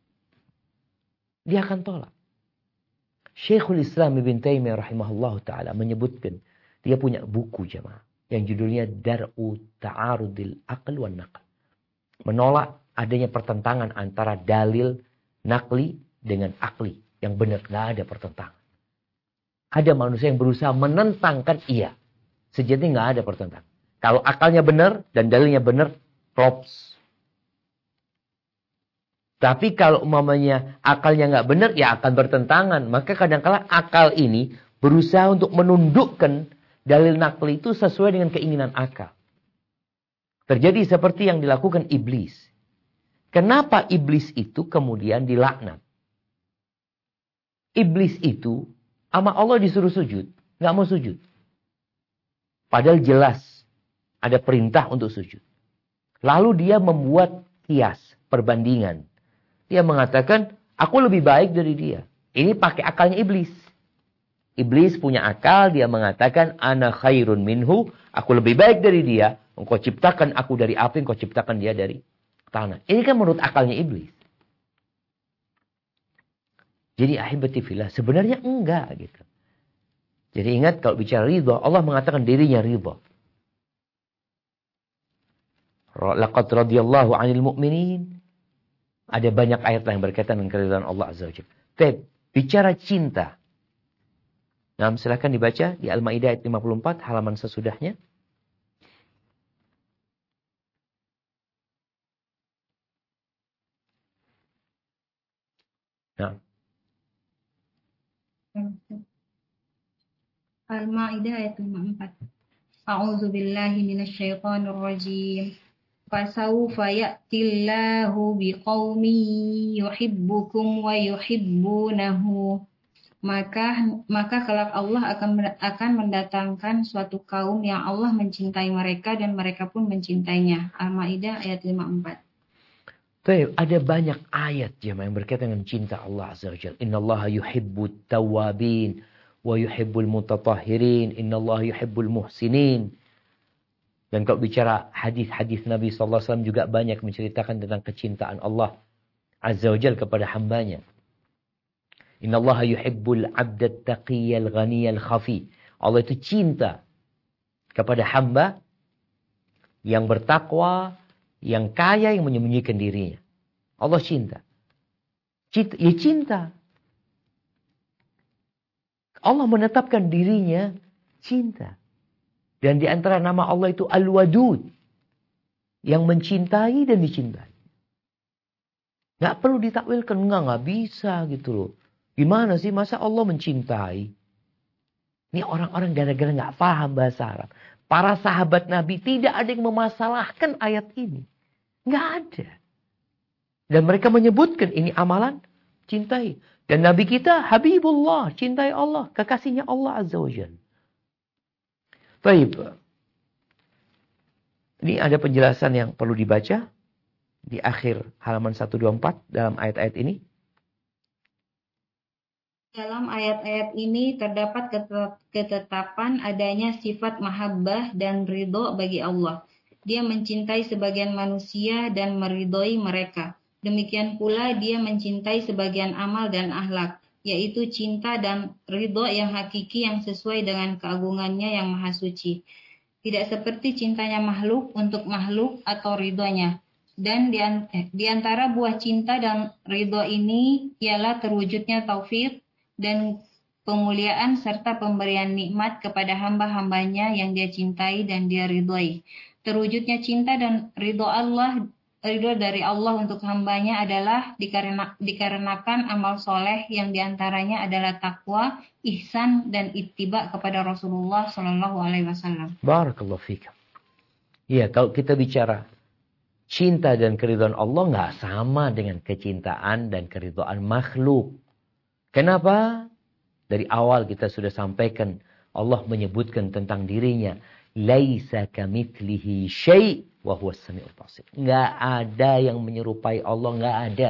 akan tolak. Syekhul Islam Ibn Taimiyah rahimahullah ta'ala menyebutkan, dia punya buku jemaah yang judulnya Dar'u Ta'arudil Aql wan Naql. Menolak adanya pertentangan antara dalil nakli dengan akli. Yang benar, nggak ada pertentangan. Ada manusia yang berusaha menentangkan iya. Sejatinya nggak ada pertentangan. Kalau akalnya benar dan dalilnya benar, props. Tapi kalau umpamanya akalnya nggak benar, ya akan bertentangan. Maka kadang-kala akal ini berusaha untuk menundukkan dalil nakli itu sesuai dengan keinginan akal. Terjadi seperti yang dilakukan iblis. Kenapa iblis itu kemudian dilaknat? Iblis itu sama Allah disuruh sujud, nggak mau sujud. Padahal jelas ada perintah untuk sujud. Lalu dia membuat kias, perbandingan. Dia mengatakan, aku lebih baik dari dia. Ini pakai akalnya iblis. Iblis punya akal, dia mengatakan, ana khairun minhu, aku lebih baik dari dia. Engkau ciptakan aku dari api, engkau ciptakan dia dari tanah. Ini kan menurut akalnya iblis. Jadi ahibati fillah, sebenarnya enggak gitu. Jadi ingat kalau bicara ridha, Allah mengatakan dirinya ridha. Laqad radiyallahu 'anil mu'minin. Ada banyak ayat yang berkaitan dengan keridhaan Allah Azza wa Jalla. Bicara cinta. Nah, silakan dibaca di Al-Maidah ayat 54 halaman sesudahnya. Nah. Al-Maidah ayat 54. A'udzu billahi minasyaitonir rajim. Fasawfa ya'tillahu biqaumin yuhibbukum wa yuhibbunahu. Maka kelak Allah akan mendatangkan suatu kaum yang Allah mencintai mereka dan mereka pun mencintainya. Al-Maidah ayat 54. Ada banyak ayat yang berkaitan dengan cinta Allah Azza wa Jalla. Innallaha yuhibbut tawwabin wa yuhibbul mutatahhirin. Innallaha yuhibbul muhsinin. Dan kalau bicara hadis-hadis Nabi SAW juga banyak menceritakan tentang kecintaan Allah Azza wa Jalla kepada hambanya. Innallaha yuhibbul abdat taqiyal ghaniyal khafi. Allah itu cinta kepada hamba yang bertakwa, yang kaya, yang menyembunyikan dirinya. Allah cinta. Cinta. Allah menetapkan dirinya cinta. Dan di antara nama Allah itu Al-Wadud. Yang mencintai dan dicintai. Nggak perlu ditakwilkan. Nggak bisa gitu loh. Gimana sih masa Allah mencintai? Ini orang-orang gara-gara gak paham bahasa Arab. Para sahabat Nabi tidak ada yang memasalahkan ayat ini. Gak ada. Dan mereka menyebutkan ini amalan cintai. Dan Nabi kita Habibullah, cintai Allah, kekasihnya Allah Azza wa Jalla. Baik. Ini ada penjelasan yang perlu dibaca di akhir halaman 124 dalam ayat-ayat ini. Dalam ayat-ayat ini terdapat ketetapan adanya sifat mahabbah dan ridho bagi Allah. Dia mencintai sebagian manusia dan meridhoi mereka. Demikian pula dia mencintai sebagian amal dan akhlak, yaitu cinta dan ridho yang hakiki yang sesuai dengan keagungannya yang maha suci. Tidak seperti cintanya makhluk untuk makhluk atau ridhonya. Dan di antara buah cinta dan ridho ini ialah terwujudnya taufik dan pemuliaan serta pemberian nikmat kepada hamba-hambanya yang dia cintai dan dia ridhoi. Terwujudnya cinta dan ridho dari Allah untuk hambanya adalah dikarenakan amal soleh yang diantaranya adalah takwa, ihsan dan ittiba kepada Rasulullah Shallallahu Alaihi Wasallam. Barakallahu fikum. Ya, kalau kita bicara cinta dan keridhaan Allah nggak sama dengan kecintaan dan keridhaan makhluk. Kenapa? Dari awal kita sudah sampaikan Allah menyebutkan tentang dirinya. Laisa kamitslihi syai' wa huwas samiul basir. Enggak ada yang menyerupai Allah, enggak ada.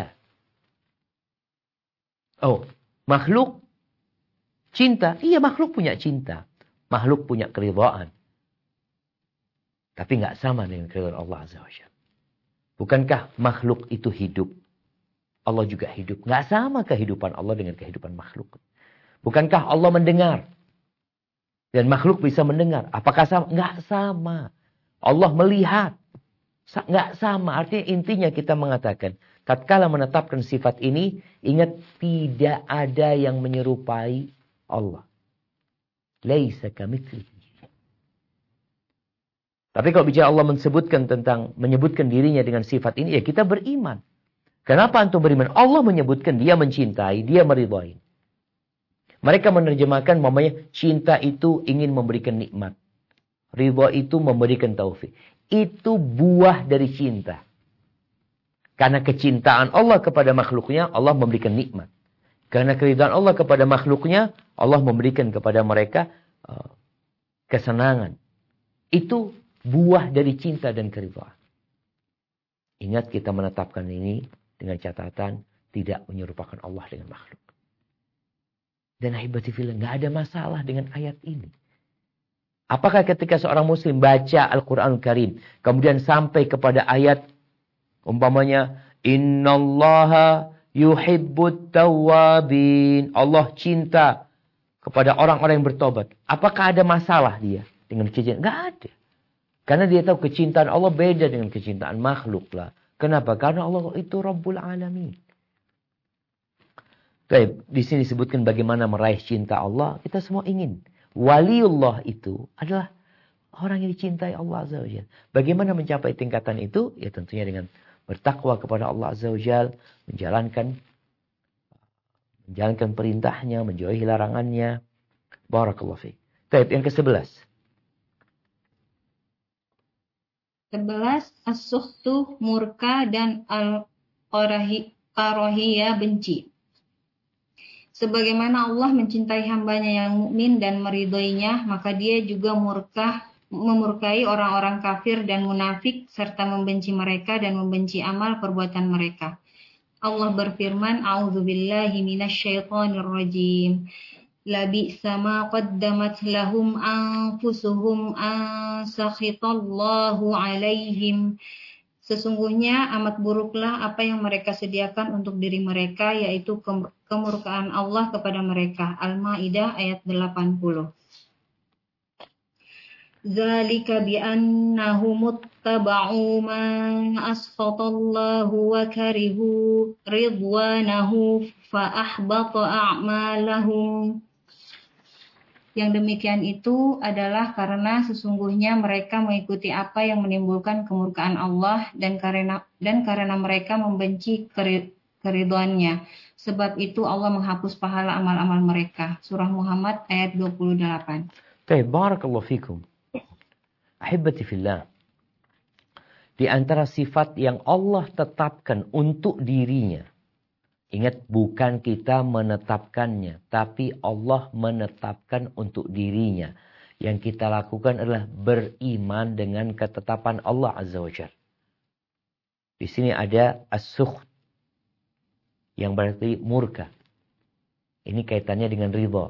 Oh, makhluk cinta. Iya, makhluk punya cinta. Makhluk punya keridhaan. Tapi enggak sama dengan keridhaan Allah Azza wa Jalla. Bukankah makhluk itu hidup? Allah juga hidup. Nggak sama kehidupan Allah dengan kehidupan makhluk. Bukankah Allah mendengar? Dan makhluk bisa mendengar. Apakah sama? Nggak sama. Allah melihat. Nggak sama. Artinya intinya kita mengatakan. Tatkala menetapkan sifat ini. Ingat tidak ada yang menyerupai Allah. Laisa kamitslihi. Tapi kalau bicara Allah menyebutkan dirinya dengan sifat ini. Ya kita beriman. Kenapa antum beriman? Allah menyebutkan dia mencintai, dia meridhai. Mereka menerjemahkan mamanya cinta itu ingin memberikan nikmat. Ridha itu memberikan taufik. Itu buah dari cinta. Karena kecintaan Allah kepada makhluknya, Allah memberikan nikmat. Karena keridhaan Allah kepada makhluknya, Allah memberikan kepada mereka kesenangan. Itu buah dari cinta dan keridhaan. Ingat kita menetapkan ini dengan catatan tidak menyerupakan Allah dengan makhluk. Dan ahibati fillah, nggak ada masalah dengan ayat ini. Apakah ketika seorang muslim baca Al-Quranul Karim, kemudian sampai kepada ayat umpamanya innallaha yuhibbut tawwabin, Allah cinta kepada orang-orang yang bertobat. Apakah ada masalah dia dengan kecintaan? Nggak ada. Karena dia tahu kecintaan Allah beda dengan kecintaan makhluk lah. Kenapa? Karena Allah itu Rabbul Alamin. Baik, di sini disebutkan bagaimana meraih cinta Allah. Kita semua ingin. Waliullah itu adalah orang yang dicintai Allah Azza wa Jalla. Bagaimana mencapai tingkatan itu? Ya tentunya dengan bertakwa kepada Allah Azza wa Jalla. Menjalankan perintahnya, menjauhi larangannya. Barakallahu fiik. Baik, yang ke-11. 11. As-sukhtu murka dan al-karahiyah benci. Sebagaimana Allah mencintai hambanya yang mukmin dan meridhoinya, maka dia juga memurkai orang-orang kafir dan munafik serta membenci mereka dan membenci amal perbuatan mereka. Allah berfirman, A'udzubillahi minasyaitonir rajim. Labi'sa ma qaddamat lahum anfusuhum an sakhitallahu alaihim. Sesungguhnya amat buruklah apa yang mereka sediakan untuk diri mereka, yaitu kemurkaan Allah kepada mereka. Al-Maidah ayat 80. Zalika bi'annahum ittaba'u ma asqatallahu wa karihu ridwanahu fa ahbata a'malahum. Yang demikian itu adalah karena sesungguhnya mereka mengikuti apa yang menimbulkan kemurkaan Allah dan karena mereka membenci keridhoannya. Sebab itu Allah menghapus pahala amal-amal mereka. Surah Muhammad ayat 28. Baik, barakallahu fikum. Ahibati fillah. Di antara sifat yang Allah tetapkan untuk dirinya. Ingat, bukan kita menetapkannya, tapi Allah menetapkan untuk dirinya. Yang kita lakukan adalah beriman dengan ketetapan Allah Azza wa Jalla. Di sini ada as-sukht, yang berarti murka. Ini kaitannya dengan ridha.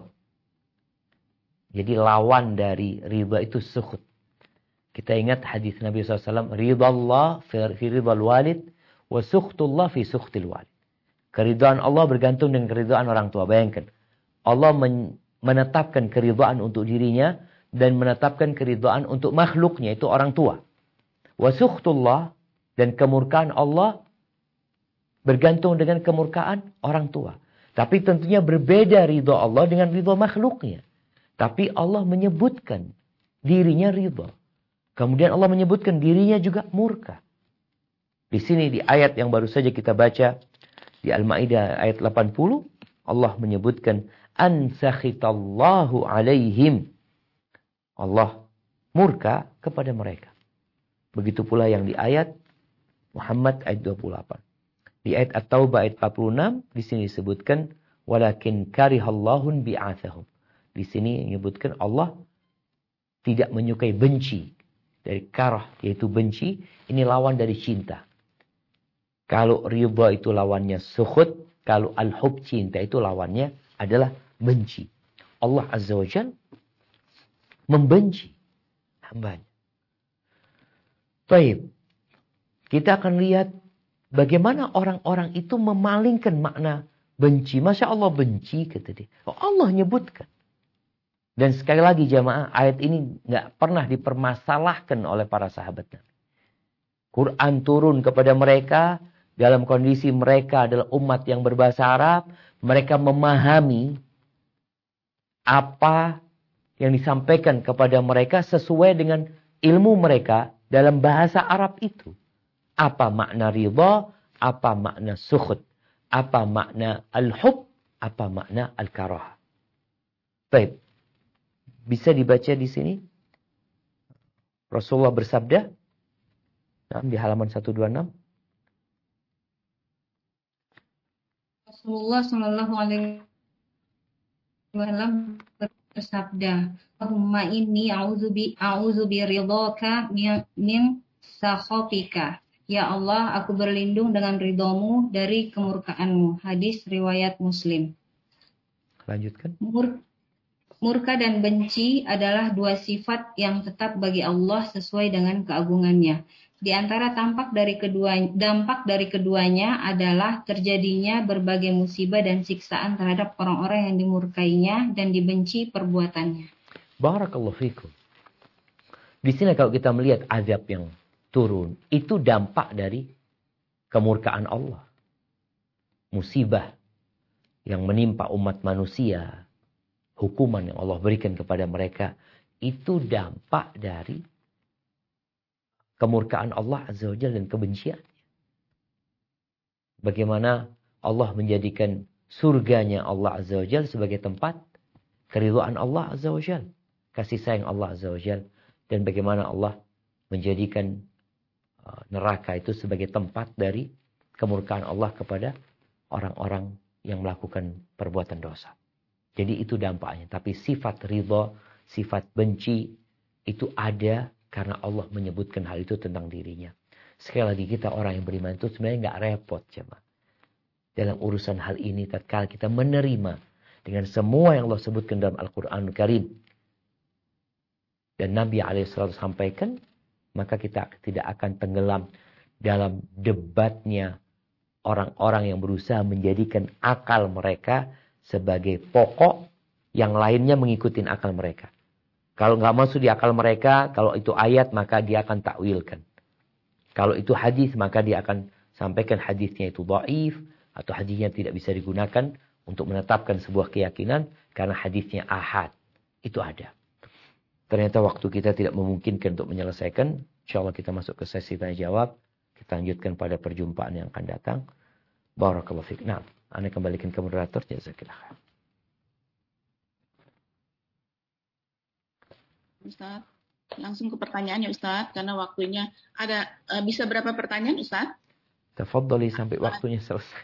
Jadi lawan dari ridha itu sukht. Kita ingat hadis Nabi SAW, ridha Allah fi ridhal walid, wa sukhtullah fi sukhtil walid. Keridhaan Allah bergantung dengan keridhaan orang tua. Bayangkan, Allah menetapkan keridhaan untuk dirinya, dan menetapkan keridhaan untuk makhluknya, itu orang tua. Wa sukhtullah, dan kemurkaan Allah bergantung dengan kemurkaan orang tua. Tapi tentunya berbeda ridha Allah dengan ridha makhluknya. Tapi Allah menyebutkan dirinya ridha. Kemudian Allah menyebutkan dirinya juga murka. Di sini di ayat yang baru saja kita baca, di Al-Maidah ayat 80, Allah menyebutkan an sakhitallahu alaihim. Allah murka kepada mereka. Begitu pula yang di ayat Muhammad ayat 28. Di ayat At-Taubah ayat 46, di sini disebutkan walakin karihallahun bi'athahum. Di sini menyebutkan Allah tidak menyukai benci. Dari karah, yaitu benci, ini lawan dari cinta. Kalau ridha itu lawannya sukhut, kalau al-hub, cinta, itu lawannya adalah benci. Allah Azza wa Jalla membenci hambanya. Baik, kita akan lihat bagaimana orang-orang itu memalingkan makna benci. Masya Allah benci, kata dia. Oh, Allah nyebutkan. Dan sekali lagi jamaah, ayat ini nggak pernah dipermasalahkan oleh para sahabat Nabi. Quran turun kepada mereka dalam kondisi mereka adalah umat yang berbahasa Arab. Mereka memahami apa yang disampaikan kepada mereka sesuai dengan ilmu mereka dalam bahasa Arab itu. Apa makna ridha, apa makna sukhut, apa makna al-hub, apa makna al-karah. Baik. Bisa dibaca di sini. Rasulullah bersabda di halaman 126. Rasulullah Shallallahu Alaihi Wasallam bersabda, Allahumma inni a'udzu bi ridhaka min sakhatika. Ya Allah, aku berlindung dengan ridhamu dari kemurkaanmu. Hadis riwayat Muslim. Lanjutkan. Murka dan benci adalah dua sifat yang tetap bagi Allah sesuai dengan keagungannya. Di antara dampak dari keduanya adalah terjadinya berbagai musibah dan siksaan terhadap orang-orang yang dimurkainya dan dibenci perbuatannya. Barakallahu fikum. Di sini kalau kita melihat azab yang turun, itu dampak dari kemurkaan Allah. Musibah yang menimpa umat manusia, hukuman yang Allah berikan kepada mereka, itu dampak dari kemurkaan Allah Azza wa Jalla dan kebenciannya. Bagaimana Allah menjadikan surganya Allah Azza wa Jalla sebagai tempat keridhaan Allah Azza wa Jalla, kasih sayang Allah Azza wa Jalla, dan bagaimana Allah menjadikan neraka itu sebagai tempat dari kemurkaan Allah kepada orang-orang yang melakukan perbuatan dosa. Jadi itu dampaknya. Tapi sifat ridha, sifat benci, itu ada karena Allah menyebutkan hal itu tentang dirinya. Sekali lagi, kita orang yang beriman itu sebenarnya nggak repot, jemaah. Dalam urusan hal ini, tatkala kita menerima dengan semua yang Allah sebutkan dalam Al-Quranul Karim, dan Nabi SAW sampaikan, maka kita tidak akan tenggelam dalam debatnya orang-orang yang berusaha menjadikan akal mereka sebagai pokok, yang lainnya mengikuti akal mereka. Kalau nggak masuk di akal mereka, kalau itu ayat maka dia akan takwilkan. Kalau itu hadis maka dia akan sampaikan hadisnya itu dhaif, atau hadisnya tidak bisa digunakan untuk menetapkan sebuah keyakinan karena hadisnya ahad. Itu ada. Ternyata waktu kita tidak memungkinkan untuk menyelesaikan. Insyaallah kita masuk ke sesi tanya jawab. Kita lanjutkan pada perjumpaan yang akan datang. Barakallahu fiik. Nah, Anda kembalikan ke moderator. Jazakallah khair. Ustaz, langsung ke pertanyaannya Ustaz, karena waktunya ada bisa berapa pertanyaan Ustaz? Tafadhali sampai waktunya selesai.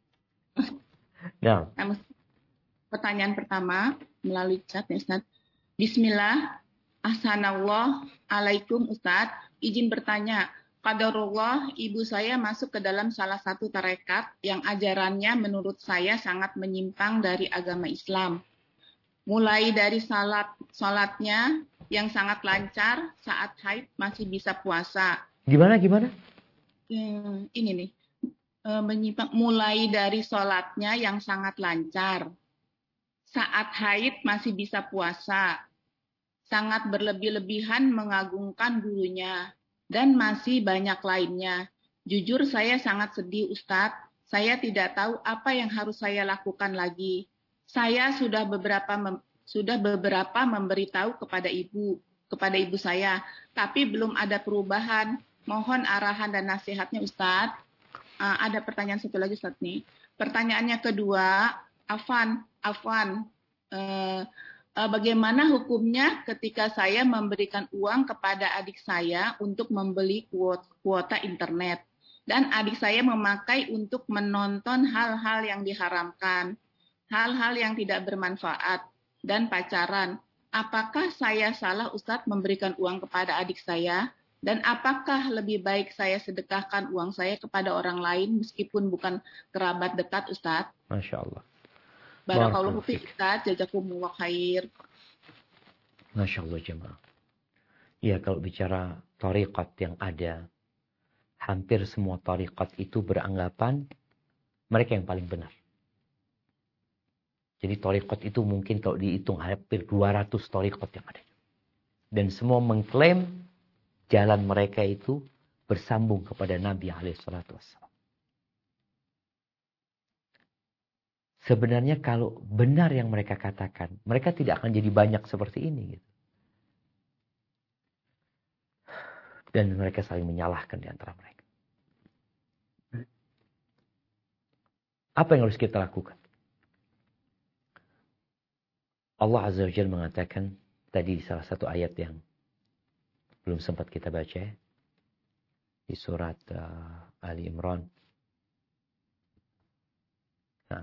Nah, pertanyaan pertama melalui chat ya Ustaz. Bismillah, Assalamualaikum Ustaz. Izin bertanya, qadarullah ibu saya masuk ke dalam salah satu tarekat yang ajarannya menurut saya sangat menyimpang dari agama Islam. Mulai dari salatnya yang sangat lancar, saat haid masih bisa puasa. Gimana? Ini nih, menyimpang mulai dari salatnya yang sangat lancar, saat haid masih bisa puasa, sangat berlebih-lebihan mengagungkan gurunya, dan masih banyak lainnya. Jujur saya sangat sedih Ustadz, saya tidak tahu apa yang harus saya lakukan lagi. Saya sudah beberapa memberitahu kepada ibu saya, tapi belum ada perubahan. Mohon arahan dan nasihatnya Ustadz. Ada pertanyaan satu lagi Ustadz nih. Pertanyaannya kedua, Afwan, bagaimana hukumnya ketika saya memberikan uang kepada adik saya untuk membeli kuota internet dan adik saya memakai untuk menonton hal-hal yang diharamkan, hal-hal yang tidak bermanfaat dan pacaran? Apakah saya salah Ustadz memberikan uang kepada adik saya? Dan apakah lebih baik saya sedekahkan uang saya kepada orang lain meskipun bukan kerabat dekat Ustadz? Masya Allah. Barakallahu fiik Ustadz, jazakumullah khair. Masya Allah jemaah. Ya, kalau bicara tariqat yang ada, hampir semua tariqat itu beranggapan mereka yang paling benar. Jadi tariqat itu mungkin kalau dihitung hampir 200 tariqat yang ada. Dan semua mengklaim jalan mereka itu bersambung kepada Nabi SAW. Sebenarnya kalau benar yang mereka katakan, mereka tidak akan jadi banyak seperti ini. Gitu. Dan mereka saling menyalahkan di antara mereka. Apa yang harus kita lakukan? Allah Azza wa Jalla mengatakan tadi salah satu ayat yang belum sempat kita baca di surat Ali Imran. Nah,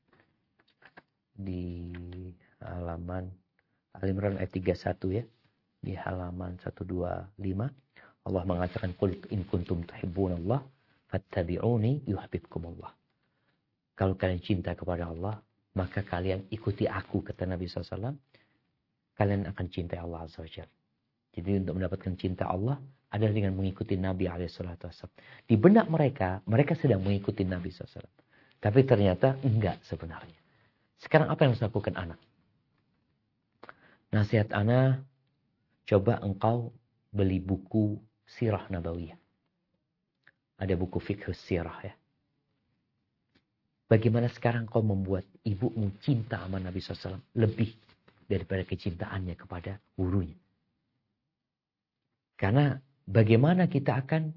di halaman Ali Imran ayat 31 ya. Di halaman 125 Allah mengatakan qul in kuntum tuhibbunallah fattabi'uni yuhibbukumullah. Kalau kalian cinta kepada Allah, maka kalian ikuti aku, kata Nabi SAW. Kalian akan cintai Allah Azza wa Jalla. Jadi untuk mendapatkan cinta Allah adalah dengan mengikuti Nabi SAW. Di benak mereka sedang mengikuti Nabi SAW. Tapi ternyata enggak sebenarnya. Sekarang apa yang harus lakukan anak? Nasihat anak, coba engkau beli buku Sirah Nabawiyah. Ada buku Fiqh Sirah ya. Bagaimana sekarang kau membuat ibumu cinta sama Nabi SAW lebih daripada kecintaannya kepada gurunya. Karena bagaimana kita akan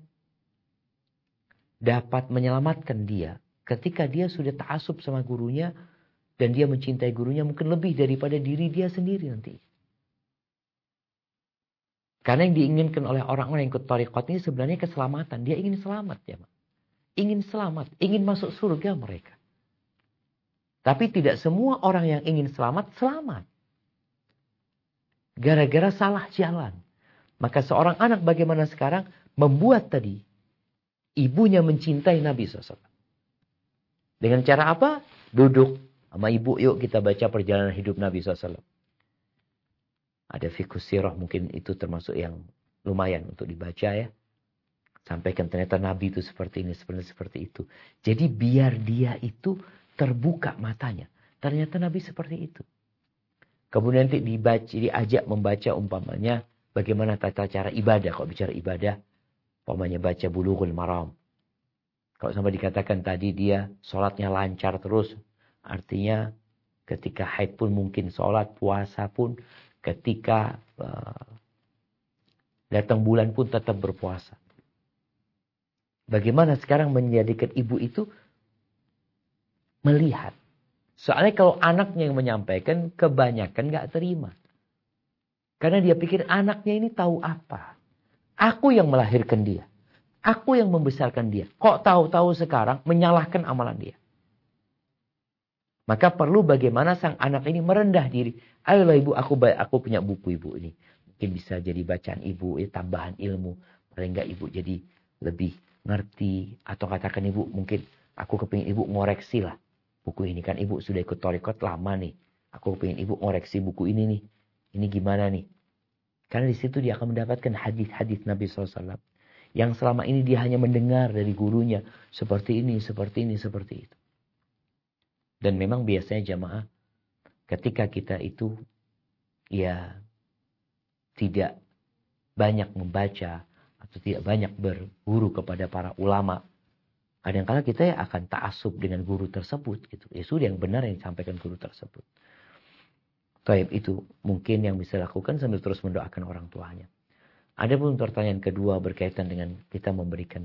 dapat menyelamatkan dia ketika dia sudah ta'asub sama gurunya dan dia mencintai gurunya mungkin lebih daripada diri dia sendiri nanti. Karena yang diinginkan oleh orang-orang yang ikut thariqat ini sebenarnya keselamatan. Dia ingin selamat ya, ingin selamat, ingin masuk surga mereka. Tapi tidak semua orang yang ingin selamat, selamat. Gara-gara salah jalan. Maka seorang anak bagaimana sekarang membuat tadi ibunya mencintai Nabi SAW. Dengan cara apa? Duduk sama ibu, yuk kita baca perjalanan hidup Nabi SAW. Ada fiqh sirah, mungkin itu termasuk yang lumayan untuk dibaca ya. Sampaikan ternyata Nabi itu seperti ini, seperti itu. Jadi biar dia itu terbuka matanya. Ternyata Nabi seperti itu. Kemudian nanti diajak membaca umpamanya bagaimana tata cara ibadah. Kalau bicara ibadah, umpamanya baca Bulughul Maram. Kalau sampai dikatakan tadi dia sholatnya lancar terus. Artinya ketika haid pun mungkin sholat, puasa pun. Ketika datang bulan pun tetap berpuasa. Bagaimana sekarang menjadikan ibu itu melihat. Soalnya kalau anaknya yang menyampaikan, kebanyakan gak terima. Karena dia pikir anaknya ini tahu apa. Aku yang melahirkan dia. Aku yang membesarkan dia. Kok tahu-tahu sekarang menyalahkan amalan dia. Maka perlu bagaimana sang anak ini merendah diri. Ayolah ibu, aku punya buku ibu ini. Mungkin bisa jadi bacaan ibu, tambahan ilmu. Paling enggak ibu jadi lebih ngerti. Atau katakan ibu, mungkin aku kepingin ibu ngoreksi lah. Buku ini kan ibu sudah ikut thariqat lama nih. Aku kepingin ibu ngoreksi buku ini nih. Ini gimana nih? Karena di situ dia akan mendapatkan hadis-hadis Nabi SAW. Yang selama ini dia hanya mendengar dari gurunya. Seperti ini, seperti ini, seperti itu. Dan memang biasanya jamaah, ketika kita itu ya tidak banyak membaca atau tidak banyak berguru kepada para ulama, kadang-kala kita ya akan ta'assub dengan guru tersebut gitu. Ya sudah yang benar yang disampaikan guru tersebut. Taib itu mungkin yang bisa lakukan sambil terus mendoakan orang tuanya. Ada pun pertanyaan kedua berkaitan dengan kita memberikan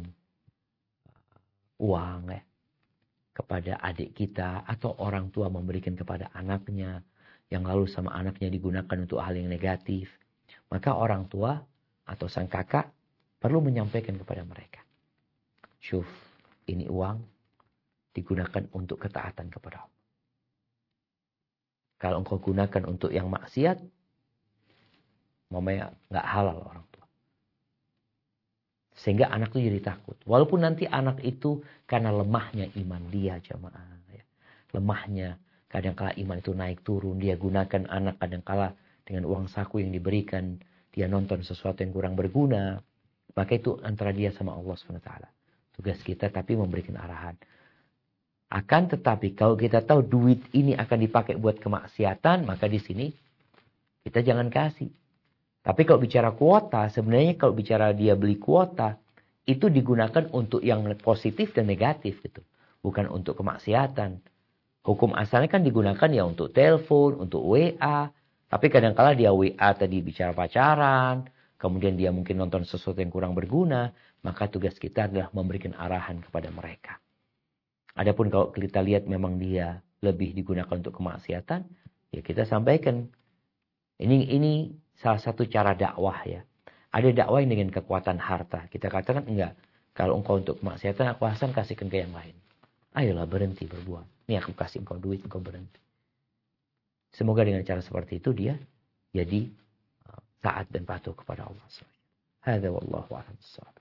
uang ya, kepada adik kita atau orang tua memberikan kepada anaknya yang lalu sama anaknya digunakan untuk hal yang negatif, maka orang tua atau sang kakak perlu menyampaikan kepada mereka, syuf, ini uang digunakan untuk ketaatan kepada Allah. Kalau engkau gunakan untuk yang maksiat, mamanya nggak halal orang tua. Sehingga anak itu jadi takut. Walaupun nanti anak itu karena lemahnya iman dia jamaah. Ya. Lemahnya kadang-kala iman itu naik turun. Dia gunakan anak kadang-kala dengan uang saku yang diberikan. Dia nonton sesuatu yang kurang berguna. Maka itu antara dia sama Allah SWT. Tugas kita tapi memberikan arahan. Akan tetapi kalau kita tahu duit ini akan dipakai buat kemaksiatan. Maka di sini kita jangan kasih. Tapi kalau bicara kuota, sebenarnya kalau bicara dia beli kuota, itu digunakan untuk yang positif dan negatif gitu. Bukan untuk kemaksiatan. Hukum asalnya kan digunakan ya untuk telepon, untuk WA. Tapi kadang-kala dia WA tadi bicara pacaran, kemudian dia mungkin nonton sesuatu yang kurang berguna, maka tugas kita adalah memberikan arahan kepada mereka. Adapun kalau kita lihat memang dia lebih digunakan untuk kemaksiatan, ya kita sampaikan. Ini salah satu cara dakwah ya. Ada dakwah yang dengan kekuatan harta. Kita katakan enggak. Kalau engkau untuk kemaksiatan, aku Hasan kasihkan ke yang lain. Ayolah berhenti berbuat. Ini aku kasih engkau duit, engkau berhenti. Semoga dengan cara seperti itu dia jadi taat dan patuh kepada Allah. Hadza wallahu a'lam bissawab.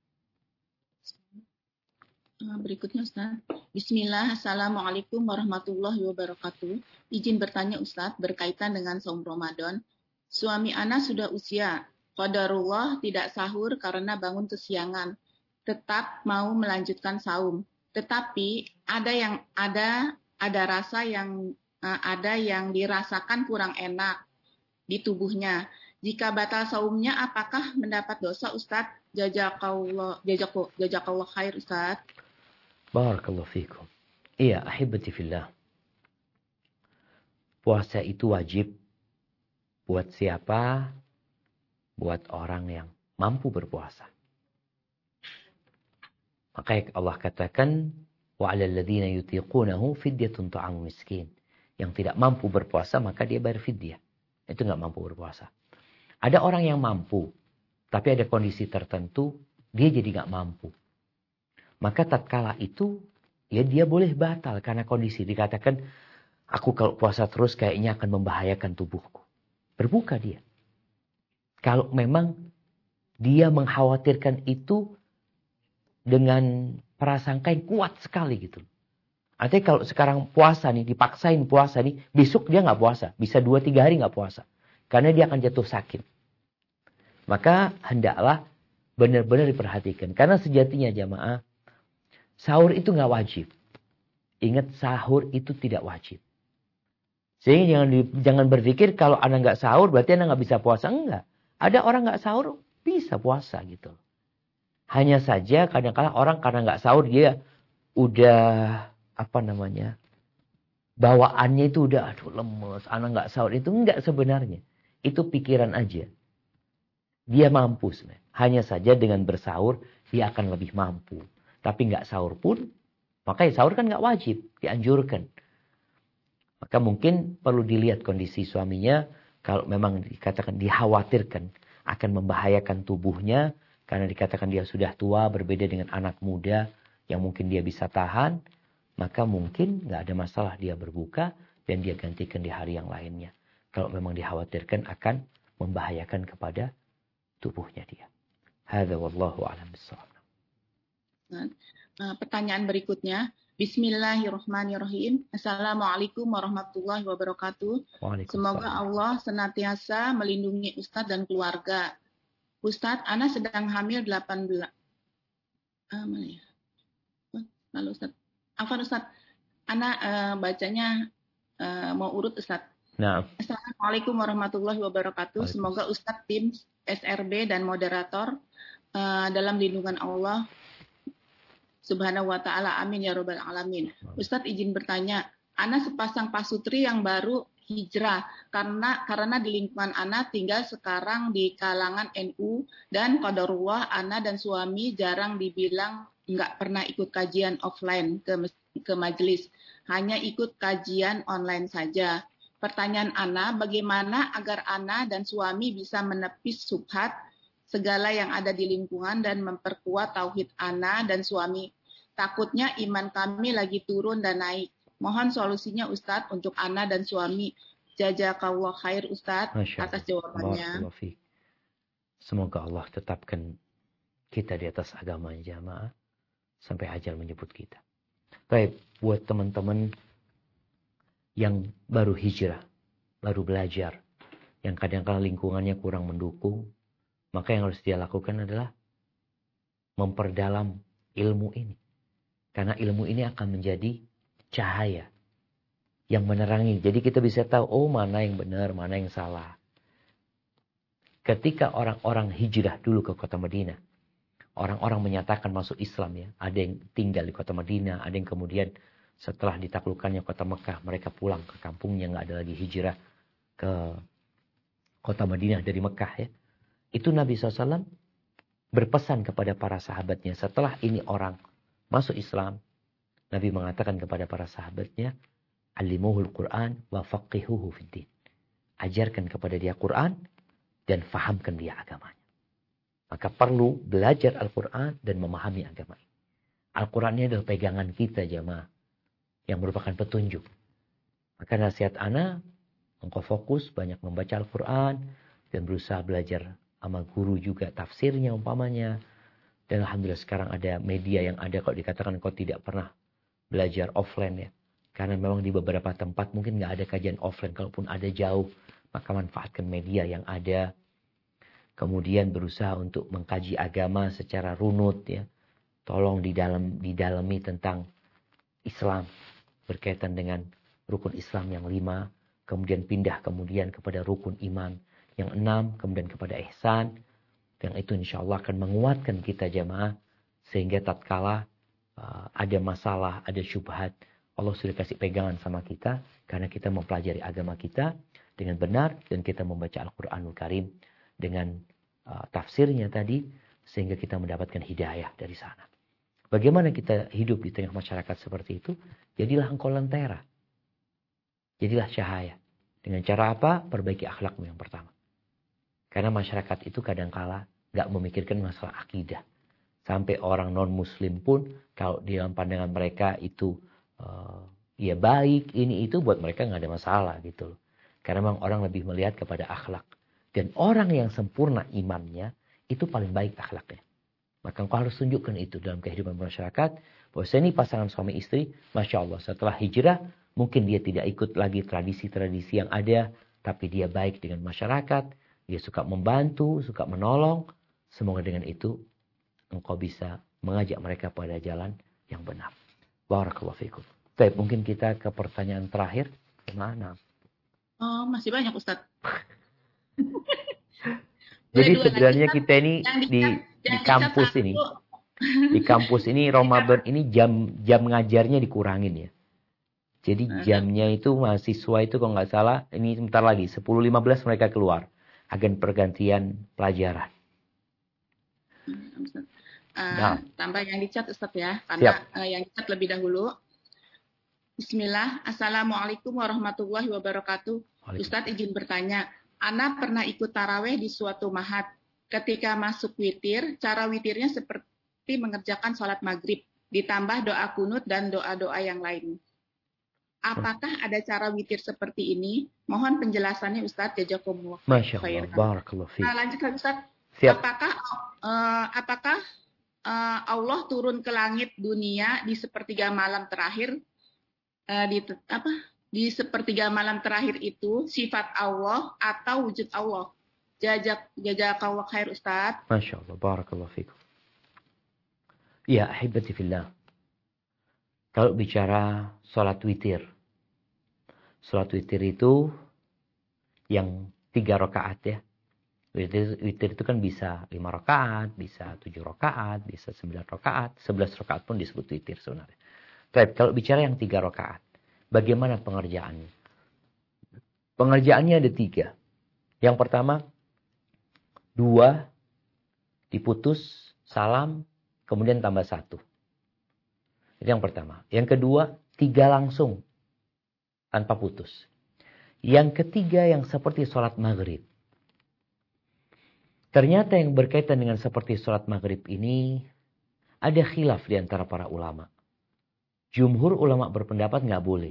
Berikutnya Ustaz. Bismillah, Assalamualaikum warahmatullahi wabarakatuh. Izin bertanya Ustaz berkaitan dengan saum Ramadan. Suami Ana sudah usia, qadarullah tidak sahur karena bangun kesiangan, tetap mau melanjutkan saum. Tetapi ada rasa yang dirasakan kurang enak di tubuhnya. Jika batal saumnya, apakah mendapat dosa Ustaz? Jazakallah khair Ustaz. Barakallahu fikum. Iya, ahibati fillah. Puasa itu wajib buat siapa? Buat orang yang mampu berpuasa. Maka Allah katakan, wa 'alal ladzina yutiqunahu fidyatun ta'amu miskin. Yang tidak mampu berpuasa maka dia bayar fidyah. Itu enggak mampu berpuasa. Ada orang yang mampu, tapi ada kondisi tertentu dia jadi enggak mampu. Maka tatkala itu ya dia boleh batal karena kondisi. Dikatakan, aku kalau puasa terus kayaknya akan membahayakan tubuhku. Berbuka dia. Kalau memang dia mengkhawatirkan itu dengan prasangka yang kuat sekali gitu. Artinya kalau sekarang puasa nih, dipaksain puasa nih, besok dia nggak puasa. Bisa 2-3 hari nggak puasa. Karena dia akan jatuh sakit. Maka hendaklah benar-benar diperhatikan. Karena sejatinya jamaah, sahur itu nggak wajib. Ingat, sahur itu tidak wajib. Sehingga jangan berpikir kalau Anda nggak sahur berarti Anda nggak bisa puasa. Enggak. Ada orang nggak sahur bisa puasa gitu. Hanya saja kadang-kadang orang karena nggak sahur dia udah bawaannya itu udah lemes. Anda nggak sahur itu enggak sebenarnya. Itu pikiran aja. Dia mampu sebenarnya. Hanya saja dengan bersahur dia akan lebih mampu. Tapi nggak sahur pun Makanya sahur kan nggak wajib, dianjurkan. Maka mungkin perlu dilihat kondisi suaminya. Kalau memang dikatakan dikhawatirkan akan membahayakan tubuhnya. Karena dikatakan dia sudah tua, berbeda dengan anak muda yang mungkin dia bisa tahan. Maka mungkin nggak ada masalah dia berbuka dan dia gantikan di hari yang lainnya. Kalau memang dikhawatirkan akan membahayakan kepada tubuhnya dia. Hadza wallahu a'lam bissawab. Pertanyaan berikutnya. Bismillahirrahmanirrahim. Assalamualaikum warahmatullahi wabarakatuh. Semoga Allah senantiasa melindungi Ustadz dan keluarga. Ustadz, Ana sedang hamil 18. Mana ya? Lalu Ustadz. Afwan Ustadz. Ana bacanya mau urut Ustadz. Nah. Assalamualaikum warahmatullahi wabarakatuh. Semoga Ustadz, tim SRB dan moderator dalam lindungan Allah Subhanahu wa ta'ala, amin ya rabbal alamin. Ustadz izin bertanya, Ana sepasang pasutri yang baru hijrah karena di lingkungan Ana tinggal sekarang di kalangan NU dan qadarullah Ana dan suami jarang dibilang nggak pernah ikut kajian offline ke majelis, hanya ikut kajian online saja. Pertanyaan Ana, bagaimana agar Ana dan suami bisa menepis subhat segala yang ada di lingkungan dan memperkuat tauhid Ana dan suami? Takutnya iman kami lagi turun dan naik. Mohon solusinya Ustadz untuk Ana dan suami. Jazakallah khair Ustadz atas jawabannya. Semoga Allah tetapkan kita di atas agama jamaah sampai ajal menyebut kita. Baik, buat teman-teman yang baru hijrah, baru belajar, yang kadang-kadang lingkungannya kurang mendukung, maka yang harus dia lakukan adalah memperdalam ilmu ini. Karena ilmu ini akan menjadi cahaya yang menerangi. Jadi kita bisa tahu, oh mana yang benar, mana yang salah. Ketika orang-orang hijrah dulu ke kota Madinah, orang-orang menyatakan masuk Islam ya. Ada yang tinggal di kota Madinah, ada yang kemudian setelah ditaklukkannya kota Mekah, mereka pulang ke kampungnya, nggak ada lagi hijrah ke kota Madinah dari Mekah ya. Itu Nabi SAW berpesan kepada para sahabatnya, setelah ini orang masuk Islam, Nabi mengatakan kepada para sahabatnya, alimuhul Quran wa faqihuhu fiddin. Ajarkan kepada dia Quran dan fahamkan dia agamanya. Maka perlu belajar Al-Quran dan memahami agama. Al-Quran ini adalah pegangan kita jamaah, yang merupakan petunjuk. Maka nasihat Ana, engkau fokus banyak membaca Al-Quran dan berusaha belajar sama guru juga tafsirnya umpamanya. Dan alhamdulillah sekarang ada media yang ada, kalau dikatakan kau tidak pernah belajar offline ya. Karena memang di beberapa tempat mungkin nggak ada kajian offline. Kalaupun ada jauh, maka manfaatkan media yang ada. Kemudian berusaha untuk mengkaji agama secara runut ya. Tolong didalami tentang Islam. Berkaitan dengan rukun Islam yang 5. Kemudian pindah kemudian kepada rukun iman yang 6. Kemudian kepada ihsan. Yang itu insya Allah akan menguatkan kita jamaah. Sehingga tatkala ada masalah, ada syubhat, Allah sudah kasih pegangan sama kita. Karena kita mempelajari agama kita dengan benar. Dan kita membaca Al-Quranul Karim dengan tafsirnya tadi. Sehingga kita mendapatkan hidayah dari sana. Bagaimana kita hidup di tengah masyarakat seperti itu? Jadilah engkau lentera. Jadilah cahaya. Dengan cara apa? Perbaiki akhlakmu yang pertama. Karena masyarakat itu kadangkala gak memikirkan masalah akidah. Sampai orang non-muslim pun, kalau di dalam pandangan mereka itu ya baik, ini itu buat mereka gak ada masalah gitu loh. Karena memang orang lebih melihat kepada akhlak. Dan orang yang sempurna imannya, itu paling baik akhlaknya. Maka engkau harus tunjukkan itu dalam kehidupan masyarakat. Bahwa ini pasangan suami istri, Masya Allah setelah hijrah, mungkin dia tidak ikut lagi tradisi-tradisi yang ada. Tapi dia baik dengan masyarakat. Dia suka membantu, suka menolong. Semoga dengan itu engkau bisa mengajak mereka pada jalan yang benar. Barakallahu fikum. Baik, mungkin kita ke pertanyaan terakhir. Gimana? Oh, masih banyak Ustadz. Jadi sebenarnya kita ini di kampus ini. Di kampus ini Ramadan ini jam ngajarnya dikurangin ya. Jadi jamnya itu mahasiswa itu kalau nggak salah ini sebentar lagi 10.15 mereka keluar. Agen pergantian pelajaran. Tambah yang di chat Ustaz ya, karena yang di chat lebih dahulu. Bismillah. Assalamualaikum warahmatullahi wabarakatuh. Ustaz izin bertanya, Ana pernah ikut taraweh di suatu mahat. Ketika masuk witir, cara witirnya seperti mengerjakan sholat maghrib, ditambah doa kunut dan doa-doa yang lain. Apakah ada cara witir seperti ini? Mohon penjelasannya Ustaz. Jazakumullah Masya khair. Allah, barakallahu fiik. Lanjutkan Ustaz. Siap. Apakah Allah turun ke langit dunia di sepertiga malam terakhir? Di sepertiga malam terakhir itu sifat Allah atau wujud Allah? Jazakallah khair Ustaz. Masya Allah, barakallahu fiikum. Ya, ahibati fillah. Kalau bicara sholat witir. Sholat witir itu yang 3 rakaat ya. Witir itu kan bisa 5 rakaat, bisa 7 rakaat, bisa 9 rakaat, 11 rakaat pun disebut witir sebenarnya. Baik, kalau bicara yang 3 rakaat, bagaimana pengerjaannya? Pengerjaannya ada 3. Yang pertama, 2 diputus, salam, kemudian tambah 1. Itu yang pertama. Yang kedua, 3 langsung, tanpa putus. Yang ketiga yang seperti sholat maghrib. Ternyata yang berkaitan dengan seperti sholat maghrib ini, ada khilaf di antara para ulama. Jumhur ulama berpendapat nggak boleh.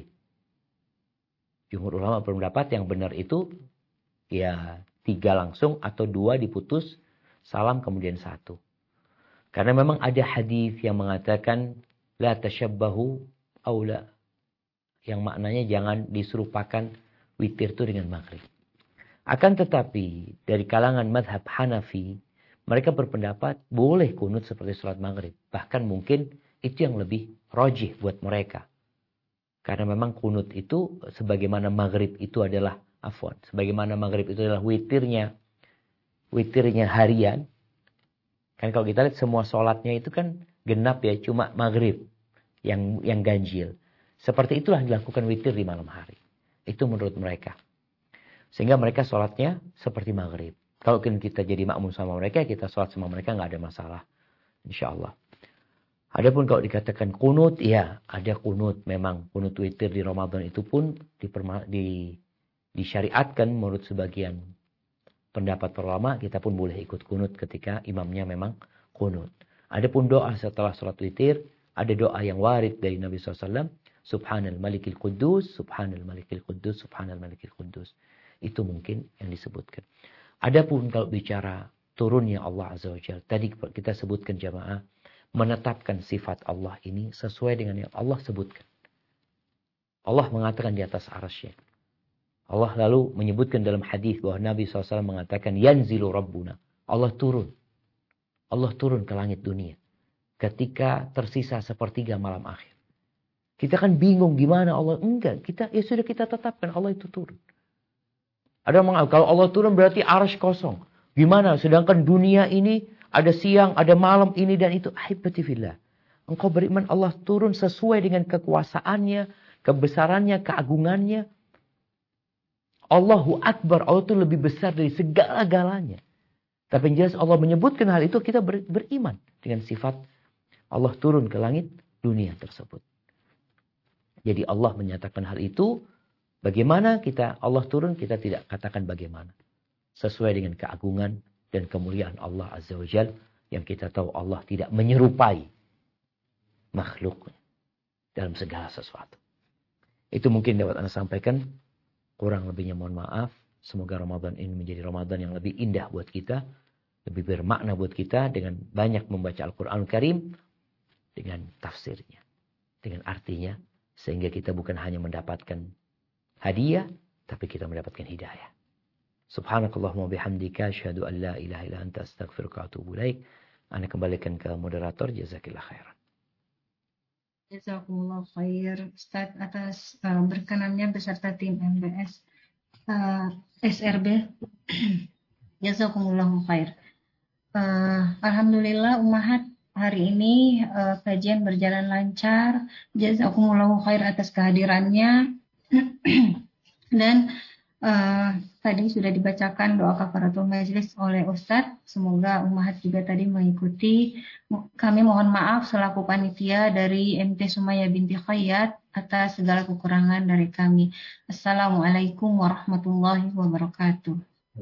Jumhur ulama berpendapat yang benar itu ya 3 langsung atau 2 diputus, salam kemudian 1. Karena memang ada hadis yang mengatakan la tashabbahu aula, yang maknanya jangan diserupakan witir itu dengan maghrib. Akan tetapi dari kalangan mazhab Hanafi, mereka berpendapat boleh kunut seperti sholat maghrib. Bahkan mungkin itu yang lebih rajih buat mereka. Karena memang kunut itu sebagaimana maghrib itu adalah sebagaimana maghrib itu adalah witirnya harian. Kan kalau kita lihat semua sholatnya itu kan genap ya, cuma maghrib yang ganjil. Seperti itulah dilakukan witir di malam hari. Itu menurut mereka. Sehingga mereka sholatnya seperti maghrib. Kalau kita jadi makmum sama mereka, kita sholat sama mereka nggak ada masalah. Insya Allah. Adapun kalau dikatakan kunut, ya ada kunut. Memang kunut witir di Ramadan itu pun disyariatkan menurut sebagian pendapat para ulama. Kita pun boleh ikut kunut ketika imamnya memang kunut. Adapun doa setelah sholat witir, ada doa yang warid dari Nabi SAW. Subhanal malikil quddus, subhanal malikil quddus, subhanal malikil quddus. Itu mungkin yang disebutkan. Adapun kalau bicara turunnya Allah Azza wa Jalla, tadi kita sebutkan jamaah, menetapkan sifat Allah ini sesuai dengan yang Allah sebutkan. Allah mengatakan di atas arasy-Nya. Allah lalu menyebutkan dalam hadis bahwa Nabi SAW mengatakan yanzilu rabbuna. Allah turun. Allah turun ke langit dunia ketika tersisa sepertiga malam akhir. Kita kan bingung gimana Allah. Enggak, sudah kita tetapkan Allah itu turun. Ada yang mengatakan kalau Allah turun berarti arasy kosong. Gimana? Sedangkan dunia ini ada siang, ada malam ini dan itu. Ahibati fillah. Engkau beriman Allah turun sesuai dengan kekuasaannya, kebesarannya, keagungannya. Allahu Akbar. Allah itu lebih besar dari segala-galanya. Tapi yang jelas Allah menyebutkan hal itu, kita beriman dengan sifat Allah turun ke langit dunia tersebut. Jadi Allah menyatakan hal itu. Bagaimana Allah turun, kita tidak katakan bagaimana. Sesuai dengan keagungan dan kemuliaan Allah Azza wa Jalla. Yang kita tahu Allah tidak menyerupai makhluk dalam segala sesuatu. Itu mungkin dapat Anda sampaikan. Kurang lebihnya mohon maaf. Semoga Ramadan ini menjadi Ramadan yang lebih indah buat kita. Lebih bermakna buat kita. Dengan banyak membaca Al-Quran Karim. Dengan tafsirnya. Dengan artinya. Sehingga kita bukan hanya mendapatkan hadiah, tapi kita mendapatkan hidayah. Subhanakallahumma bihamdika asyhadu an la ilaha illa anta astaghfiruka wa atubu ilaik. Ana kembalikan ke moderator. Jazakillah khairan. Jazakumullah khair Ustaz atas berkenannya beserta tim MBS SRB. Jazakumullah khair. Alhamdulillah Ummahat, hari ini kajian berjalan lancar. Jazakumullah khair atas kehadirannya. Dan tadi sudah dibacakan doa kafaratul majelis oleh Ustadz. Semoga Ummahat juga tadi mengikuti. Kami mohon maaf selaku panitia dari MT Sumaya binti Khayyat atas segala kekurangan dari kami. Assalamualaikum warahmatullahi wabarakatuh.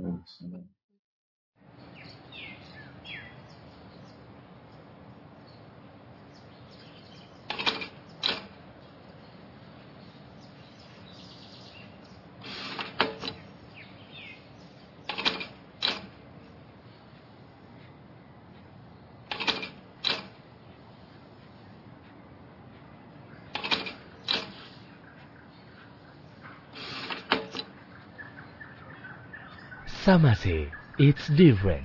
Samase, it's different.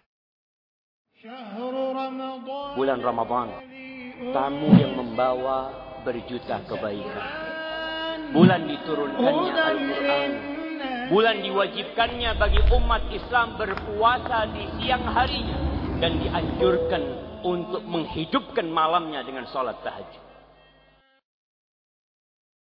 Bulan Ramadan, tamu yang membawa berjuta kebaikan. Bulan diturunkannya Al-Quran. Bulan diwajibkannya bagi umat Islam berpuasa di siang harinya. Dan dianjurkan untuk menghidupkan malamnya dengan sholat tahajud.